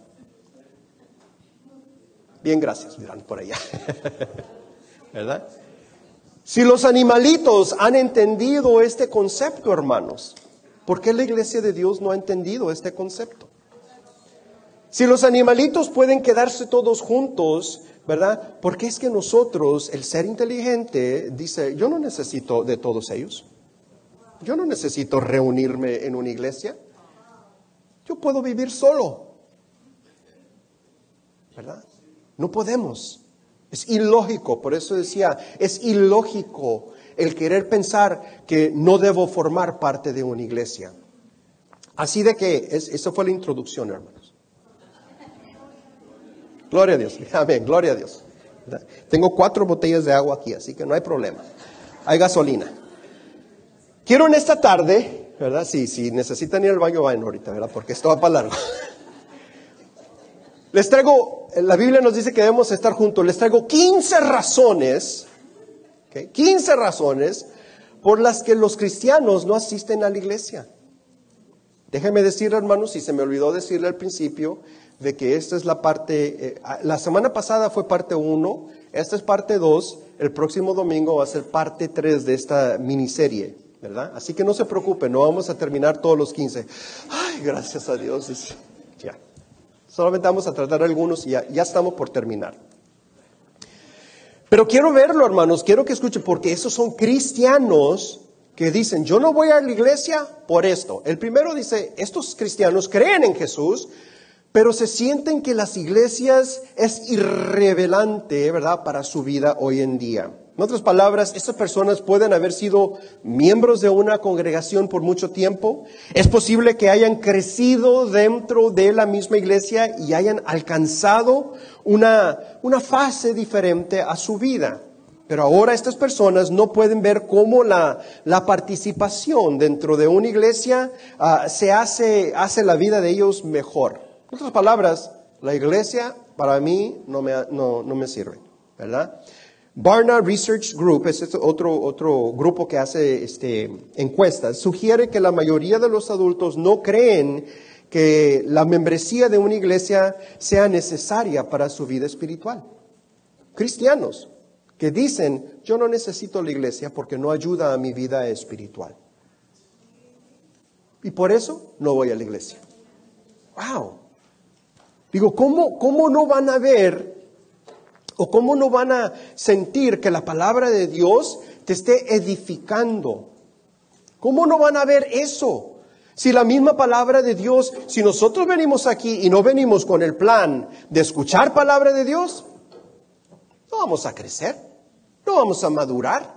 Bien, gracias, miran por allá. ¿Verdad? Si los animalitos han entendido este concepto, hermanos, ¿por qué la iglesia de Dios no ha entendido este concepto? Si los animalitos pueden quedarse todos juntos, ¿verdad? ¿Por qué es que nosotros, el ser inteligente, dice, yo no necesito de todos ellos? Yo no necesito reunirme en una iglesia. Yo puedo vivir solo. ¿verdad? No podemos. Es ilógico, por eso decía, es ilógico el querer pensar que no debo formar parte de una iglesia. Así de que, es, eso fue la introducción, hermanos. Gloria a Dios, amén, gloria a Dios. ¿Verdad? Tengo cuatro botellas de agua aquí, así que no hay problema. Hay gasolina. Quiero en esta tarde, ¿verdad? Sí, si necesitan ir al baño, vayan ahorita, ¿verdad? Porque esto va para largo. Les traigo, la Biblia nos dice que debemos estar juntos. Les traigo quince razones, ¿okay? quince razones por las que los cristianos no asisten a la iglesia. Déjenme decirle, hermanos, y se me olvidó decirle al principio, de que esta es la parte, eh, la semana pasada fue parte uno, esta es parte dos, el próximo domingo va a ser parte tres de esta miniserie, ¿verdad? Así que no se preocupen, no vamos a terminar todos los quince. Ay, gracias a Dios. Ya. Solamente vamos a tratar algunos y ya, ya estamos por terminar. Pero quiero verlo, hermanos, quiero que escuchen, porque esos son cristianos que dicen, yo no voy a la iglesia por esto. El primero dice, estos cristianos creen en Jesús, pero se sienten que las iglesias es irrelevante, ¿verdad?, para su vida hoy en día. En otras palabras, estas personas pueden haber sido miembros de una congregación por mucho tiempo. Es posible que hayan crecido dentro de la misma iglesia y hayan alcanzado una, una fase diferente a su vida. Pero ahora estas personas no pueden ver cómo la, la participación dentro de una iglesia uh, se hace, hace la vida de ellos mejor. En otras palabras, la iglesia para mí no me, no, no me sirve, ¿verdad? Barna Research Group, es este otro, otro grupo que hace este, encuestas, sugiere que la mayoría de los adultos no creen que la membresía de una iglesia sea necesaria para su vida espiritual. Cristianos que dicen, yo no necesito la iglesia porque no ayuda a mi vida espiritual. Y por eso no voy a la iglesia. ¡Wow! Digo, ¿cómo, cómo no van a ver o cómo no van a sentir que la palabra de Dios te esté edificando? ¿Cómo no van a ver eso? Si la misma palabra de Dios, si nosotros venimos aquí y no venimos con el plan de escuchar palabra de Dios, no vamos a crecer, no vamos a madurar.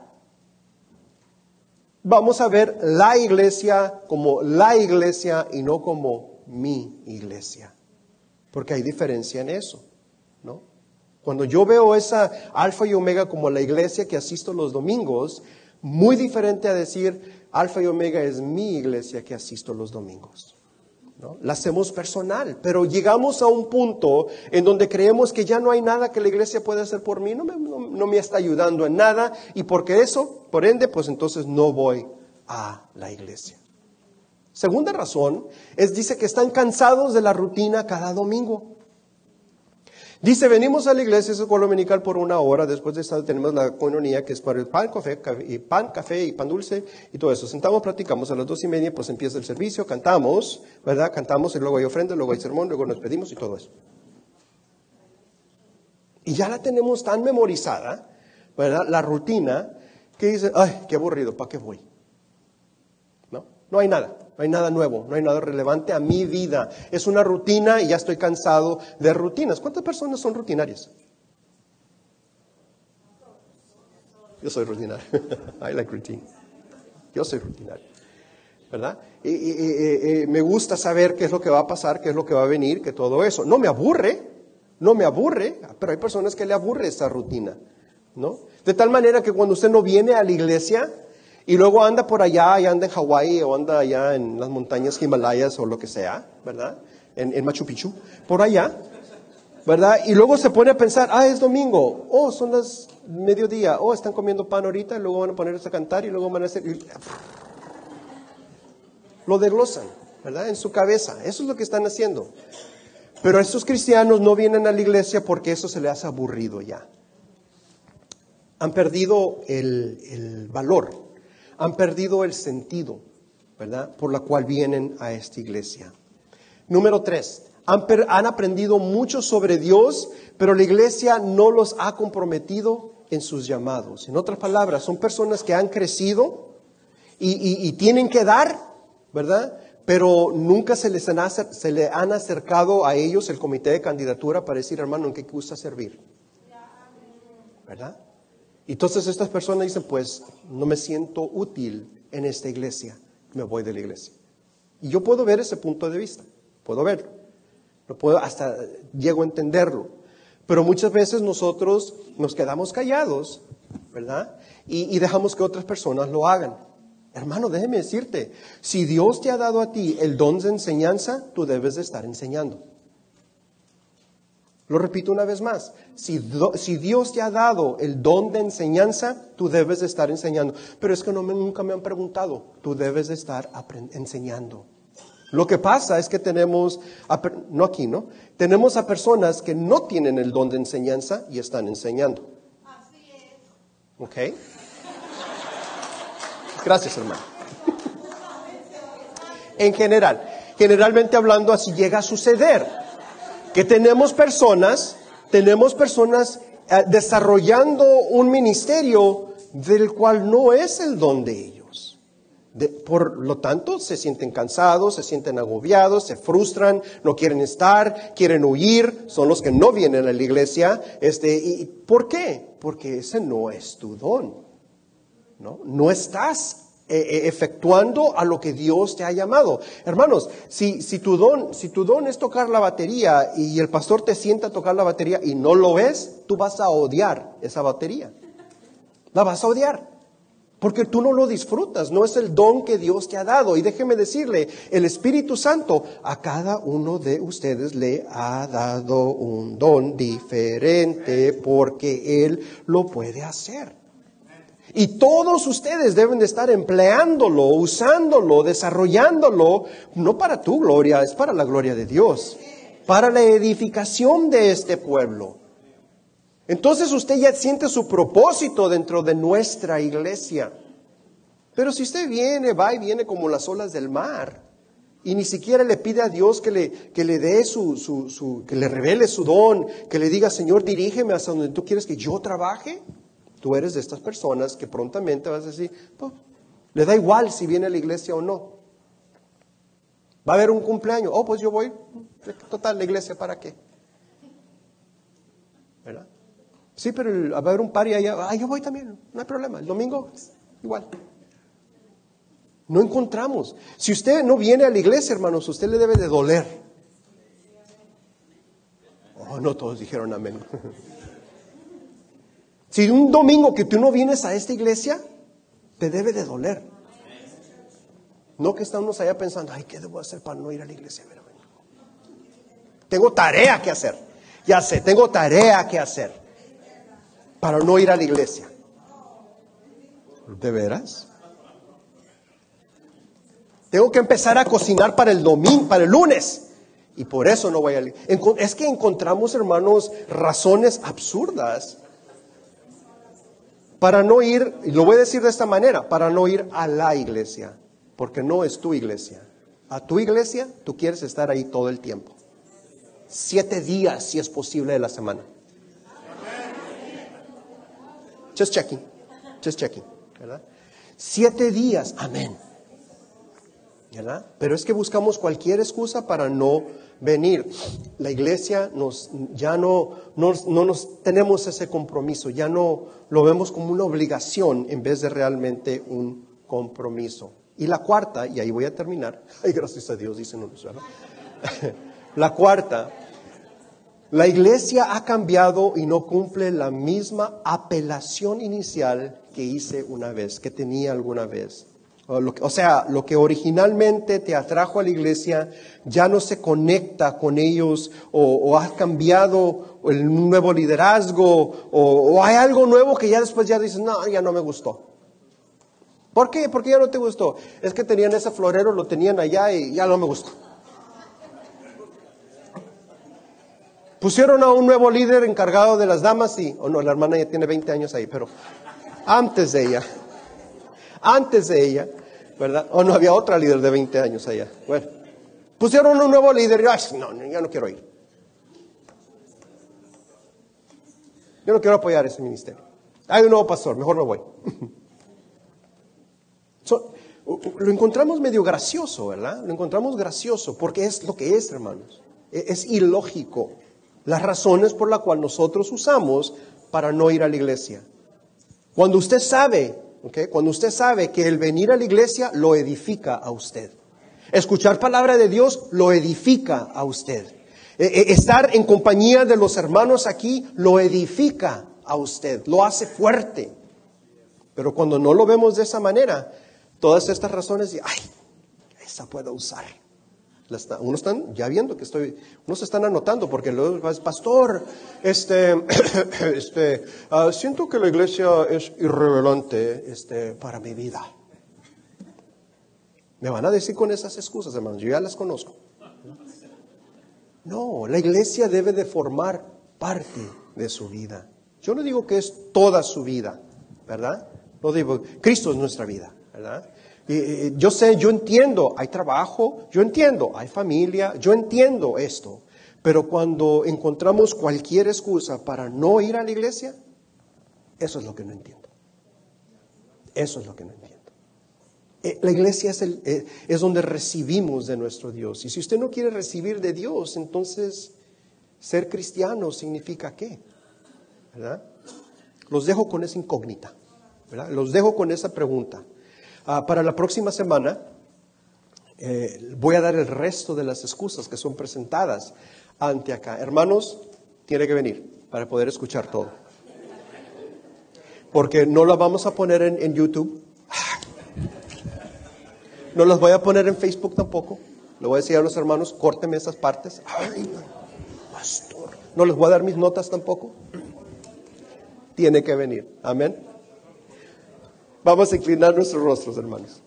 Vamos a ver la iglesia como la iglesia y no como mi iglesia. Porque hay diferencia en eso, ¿no? Cuando yo veo esa alfa y omega como la iglesia que asisto los domingos, muy diferente a decir alfa y omega es mi iglesia que asisto los domingos, ¿no? La hacemos personal, pero llegamos a un punto en donde creemos que ya no hay nada que la iglesia pueda hacer por mí, no me, no, no me está ayudando en nada, y porque eso, por ende, pues entonces no voy a la iglesia. Segunda razón es, dice que están cansados de la rutina cada domingo. Dice, venimos a la iglesia, es escuela dominical por una hora, después de estar tenemos la coinonía que es para el pan, café, y pan, café y pan dulce y todo eso. Sentamos, platicamos, a las dos y media pues empieza el servicio, cantamos, ¿verdad? Cantamos y luego hay ofrenda, luego hay sermón, luego nos pedimos y todo eso. Y ya la tenemos tan memorizada, ¿verdad? La rutina, que dice, ay, qué aburrido, ¿para qué voy? No, no hay nada. No hay nada nuevo, no hay nada relevante a mi vida. Es una rutina y ya estoy cansado de rutinas. ¿Cuántas personas son rutinarias? Yo soy rutinario. I like routine. Yo soy rutinario, ¿verdad? Y, y, y, y me gusta saber qué es lo que va a pasar, qué es lo que va a venir, que todo eso. No me aburre, no me aburre, pero hay personas que le aburre esta rutina, ¿no? De tal manera que cuando usted no viene a la iglesia y luego anda por allá, y anda en Hawái, o anda allá en las montañas Himalayas, o lo que sea, ¿verdad? En, en Machu Picchu, por allá, ¿verdad? Y luego se pone a pensar, ah, es domingo, oh, son las mediodía, oh, están comiendo pan ahorita, y luego van a ponerse a cantar, y luego van a hacer... Y... Lo desglosan, ¿verdad? En su cabeza, eso es lo que están haciendo. Pero estos cristianos no vienen a la iglesia porque eso se les hace aburrido ya. Han perdido el, el valor. Han perdido el sentido, ¿verdad? Por la cual vienen a esta iglesia. Número tres, han, per, han aprendido mucho sobre Dios, pero la iglesia no los ha comprometido en sus llamados. En otras palabras, son personas que han crecido y, y, y tienen que dar, ¿verdad? pero nunca se les han, acer- se le han acercado a ellos el comité de candidatura para decir, hermano, ¿en qué gusta servir? ¿Verdad? Entonces estas personas dicen, pues no me siento útil en esta iglesia, me voy de la iglesia. Y yo puedo ver ese punto de vista, puedo verlo, no puedo, hasta llego a entenderlo. Pero muchas veces nosotros nos quedamos callados, ¿verdad? Y, y dejamos que otras personas lo hagan. Hermano, déjeme decirte, si Dios te ha dado a ti el don de enseñanza, tú debes de estar enseñando. Lo repito una vez más, si, do, si Dios te ha dado el don de enseñanza, tú debes de estar enseñando. Pero es que no me, nunca me han preguntado, tú debes de estar aprend, enseñando. Lo que pasa es que tenemos, a, no aquí, ¿no? Tenemos a personas que no tienen el don de enseñanza y están enseñando. Así es. ¿Ok? Gracias, hermano. En general, generalmente hablando, así llega a suceder. Que tenemos personas, tenemos personas eh, desarrollando un ministerio del cual no es el don de ellos. De, por lo tanto, se sienten cansados, se sienten agobiados, se frustran, no quieren estar, quieren huir, son los que no vienen a la iglesia. Este, y, ¿por qué? Porque ese no es tu don. No, no estás eh, efectuando a lo que Dios te ha llamado. Hermanos, si, si, tu don, si tu don es tocar la batería y el pastor te sienta a tocar la batería y no lo ves, tú vas a odiar esa batería. La vas a odiar. Porque tú no lo disfrutas, no es el don que Dios te ha dado. Y déjeme decirle, el Espíritu Santo a cada uno de ustedes le ha dado un don diferente porque Él lo puede hacer. Y todos ustedes deben de estar empleándolo, usándolo, desarrollándolo, no para tu gloria, es para la gloria de Dios, para la edificación de este pueblo. Entonces usted ya siente su propósito dentro de nuestra iglesia. Pero si usted viene, va y viene como las olas del mar, y ni siquiera le pide a Dios que le, que le dé su, su, su, que le revele su don, que le diga, Señor, dirígeme hasta donde tú quieres que yo trabaje, tú eres de estas personas que prontamente vas a decir, pues, le da igual si viene a la iglesia o no. Va a haber un cumpleaños, oh, pues yo voy, total, la iglesia, ¿para qué? ¿Verdad? Sí, pero el, va a haber un party allá, ah, yo voy también, no hay problema, el domingo igual. No encontramos. Si usted no viene a la iglesia, hermanos, usted le debe de doler. Oh, no todos dijeron amén. Si un domingo que tú no vienes a esta iglesia, te debe de doler. No que estamos allá pensando, ay, ¿qué debo hacer para no ir a la iglesia? Tengo tarea que hacer. Ya sé, tengo tarea que hacer para no ir a la iglesia. ¿De veras? Tengo que empezar a cocinar para el domingo, para el lunes. Y por eso no voy a la iglesia. Es que encontramos, hermanos, razones absurdas para no ir, y lo voy a decir de esta manera, para no ir a la iglesia. Porque no es tu iglesia. A tu iglesia, tú quieres estar ahí todo el tiempo. Siete días, si es posible, de la semana. Just checking. Just checking. ¿Verdad? Siete días. Amén. ¿Verdad? Pero es que buscamos cualquier excusa para no venir. La iglesia nos, ya no, no, no nos tenemos ese compromiso. Ya no lo vemos como una obligación en vez de realmente un compromiso. Y la cuarta, y ahí voy a terminar. Ay, gracias a Dios, dicen unos, ¿verdad? La cuarta, la iglesia ha cambiado y no cumple la misma apelación inicial que hice una vez, que tenía alguna vez. O, lo que, o sea, lo que originalmente te atrajo a la iglesia ya no se conecta con ellos, o, o has cambiado el nuevo liderazgo, o, o hay algo nuevo que ya después ya dices, no, ya no me gustó. ¿Por qué? ¿Por qué ya no te gustó? Es que tenían ese florero, lo tenían allá y ya no me gustó. Pusieron a un nuevo líder encargado de las damas y, o oh no, la hermana ya tiene veinte años ahí, pero antes de ella, antes de ella, ¿verdad? O oh, no, había otra líder de veinte años allá. Bueno, pusieron un nuevo líder y, ay, no, ya no quiero ir. Yo no quiero apoyar ese ministerio. Hay un nuevo pastor, mejor me voy. So, lo encontramos medio gracioso, ¿verdad? Lo encontramos gracioso porque es lo que es, hermanos. Es ilógico las razones por las cuales nosotros usamos para no ir a la iglesia. Cuando usted sabe, ¿okay? Cuando usted sabe que el venir a la iglesia lo edifica a usted. Escuchar palabra de Dios lo edifica a usted. Estar en compañía de los hermanos aquí lo edifica a usted, lo hace fuerte. Pero cuando no lo vemos de esa manera, todas estas razones, ay, esa puedo usar. Unos están ya viendo que estoy, unos están anotando porque luego, pastor, este, este, uh, siento que la iglesia es irrelevante, este, para mi vida. Me van a decir con esas excusas, hermanos, yo ya las conozco. No, la iglesia debe de formar parte de su vida. Yo no digo que es toda su vida, ¿verdad? No digo, Cristo es nuestra vida, ¿verdad? Y, y, yo sé, yo entiendo, hay trabajo, yo entiendo, hay familia, yo entiendo esto. Pero cuando encontramos cualquier excusa para no ir a la iglesia, eso es lo que no entiendo. Eso es lo que no entiendo. La iglesia es, el, es donde recibimos de nuestro Dios. Y si usted no quiere recibir de Dios, entonces ser cristiano significa ¿qué? ¿Verdad? Los dejo con esa incógnita, ¿verdad? Los dejo con esa pregunta. Uh, para la próxima semana eh, voy a dar el resto de las excusas que son presentadas ante acá. Hermanos, tiene que venir para poder escuchar todo. Porque no la vamos a poner en, en YouTube. No las voy a poner en Facebook tampoco. Le voy a decir a los hermanos, córtenme esas partes. Ay, pastor. No les voy a dar mis notas tampoco. Tiene que venir. Amén. Vamos a inclinar nuestros rostros, hermanos.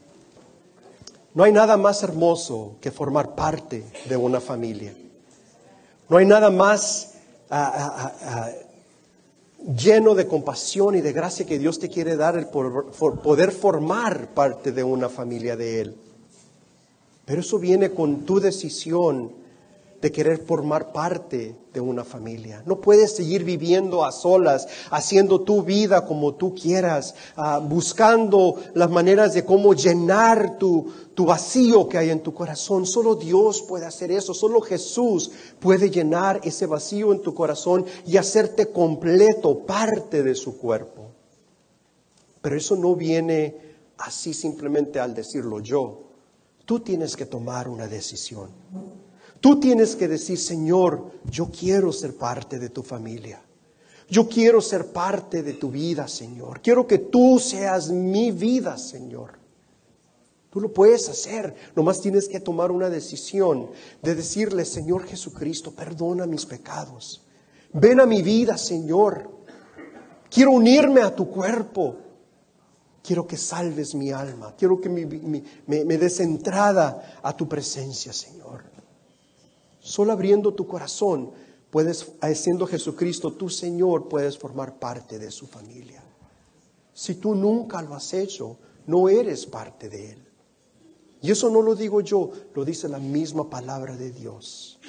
No hay nada más hermoso que formar parte de una familia. No hay nada más uh, uh, uh, lleno de compasión y de gracia que Dios te quiere dar el por, por poder formar parte de una familia de Él. Pero eso viene con tu decisión de querer formar parte de una familia. No puedes seguir viviendo a solas, haciendo tu vida como tú quieras, uh, buscando las maneras de cómo llenar tu, tu vacío que hay en tu corazón. Solo Dios puede hacer eso. Solo Jesús puede llenar ese vacío en tu corazón y hacerte completo, parte de su cuerpo. Pero eso no viene así simplemente al decirlo yo. Tú tienes que tomar una decisión. Tú tienes que decir, Señor, yo quiero ser parte de tu familia. Yo quiero ser parte de tu vida, Señor. Quiero que tú seas mi vida, Señor. Tú lo puedes hacer. Nomás tienes que tomar una decisión de decirle, Señor Jesucristo, perdona mis pecados. Ven a mi vida, Señor. Quiero unirme a tu cuerpo. Quiero que salves mi alma. Quiero que mi, mi, me, me des entrada a tu presencia, Señor. Solo abriendo tu corazón, puedes, siendo Jesucristo tu Señor, puedes formar parte de su familia. Si tú nunca lo has hecho, no eres parte de Él. Y eso no lo digo yo, lo dice la misma palabra de Dios.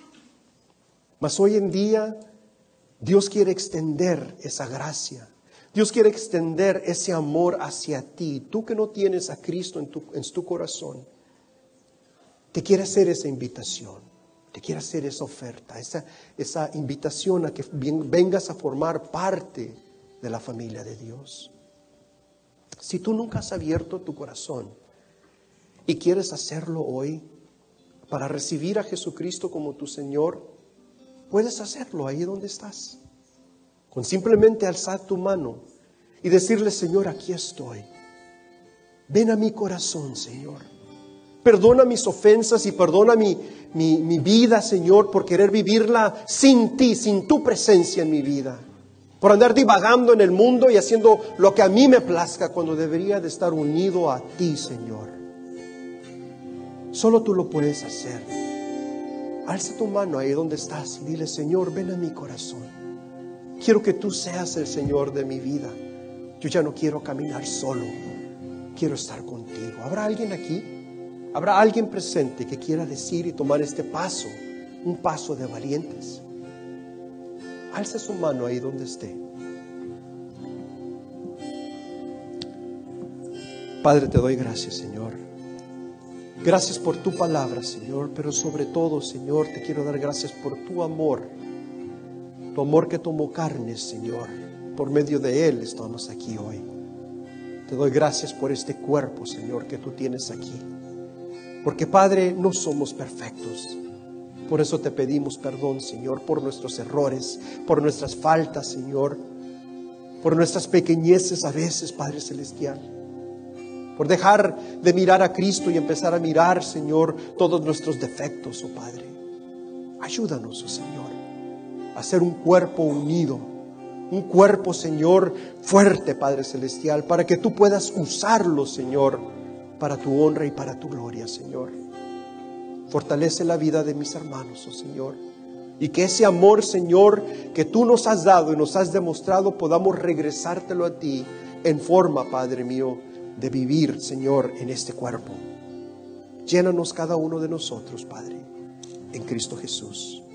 Mas hoy en día, Dios quiere extender esa gracia. Dios quiere extender ese amor hacia ti. Tú que no tienes a Cristo en tu, en tu corazón, te quiere hacer esa invitación. Te quiere hacer esa oferta, esa, esa invitación a que vengas a formar parte de la familia de Dios. Si tú nunca has abierto tu corazón y quieres hacerlo hoy para recibir a Jesucristo como tu Señor, puedes hacerlo ahí donde estás. Con simplemente alzar tu mano y decirle, Señor, aquí estoy. Ven a mi corazón, Señor. Perdona mis ofensas y perdona mi, mi, mi vida, Señor, por querer vivirla sin ti, sin tu presencia en mi vida. Por andar divagando en el mundo y haciendo lo que a mí me plazca cuando debería de estar unido a ti, Señor. Solo tú lo puedes hacer. Alza tu mano ahí donde estás y dile, Señor, ven a mi corazón. Quiero que tú seas el Señor de mi vida. Yo ya no quiero caminar solo. Quiero estar contigo. ¿Habrá alguien aquí? ¿Habrá alguien presente que quiera decir y tomar este paso, un paso de valientes? Alza su mano ahí donde esté. Padre, te doy gracias, Señor. Gracias por tu palabra, Señor, pero sobre todo, Señor, te quiero dar gracias por tu amor, tu amor que tomó carne, Señor. Por medio de Él estamos aquí hoy. Te doy gracias por este cuerpo, Señor, que tú tienes aquí. Porque, Padre, no somos perfectos. Por eso te pedimos perdón, Señor, por nuestros errores, por nuestras faltas, Señor, por nuestras pequeñeces a veces, Padre Celestial. Por dejar de mirar a Cristo y empezar a mirar, Señor, todos nuestros defectos, oh Padre. Ayúdanos, oh Señor, a ser un cuerpo unido, un cuerpo, Señor, fuerte, Padre Celestial, para que tú puedas usarlo, Señor, para tu honra y para tu gloria, Señor. Fortalece la vida de mis hermanos, oh Señor, y que ese amor, Señor, que tú nos has dado y nos has demostrado, podamos regresártelo a ti en forma, Padre mío, de vivir, Señor, en este cuerpo. Llénanos cada uno de nosotros, Padre, en Cristo Jesús.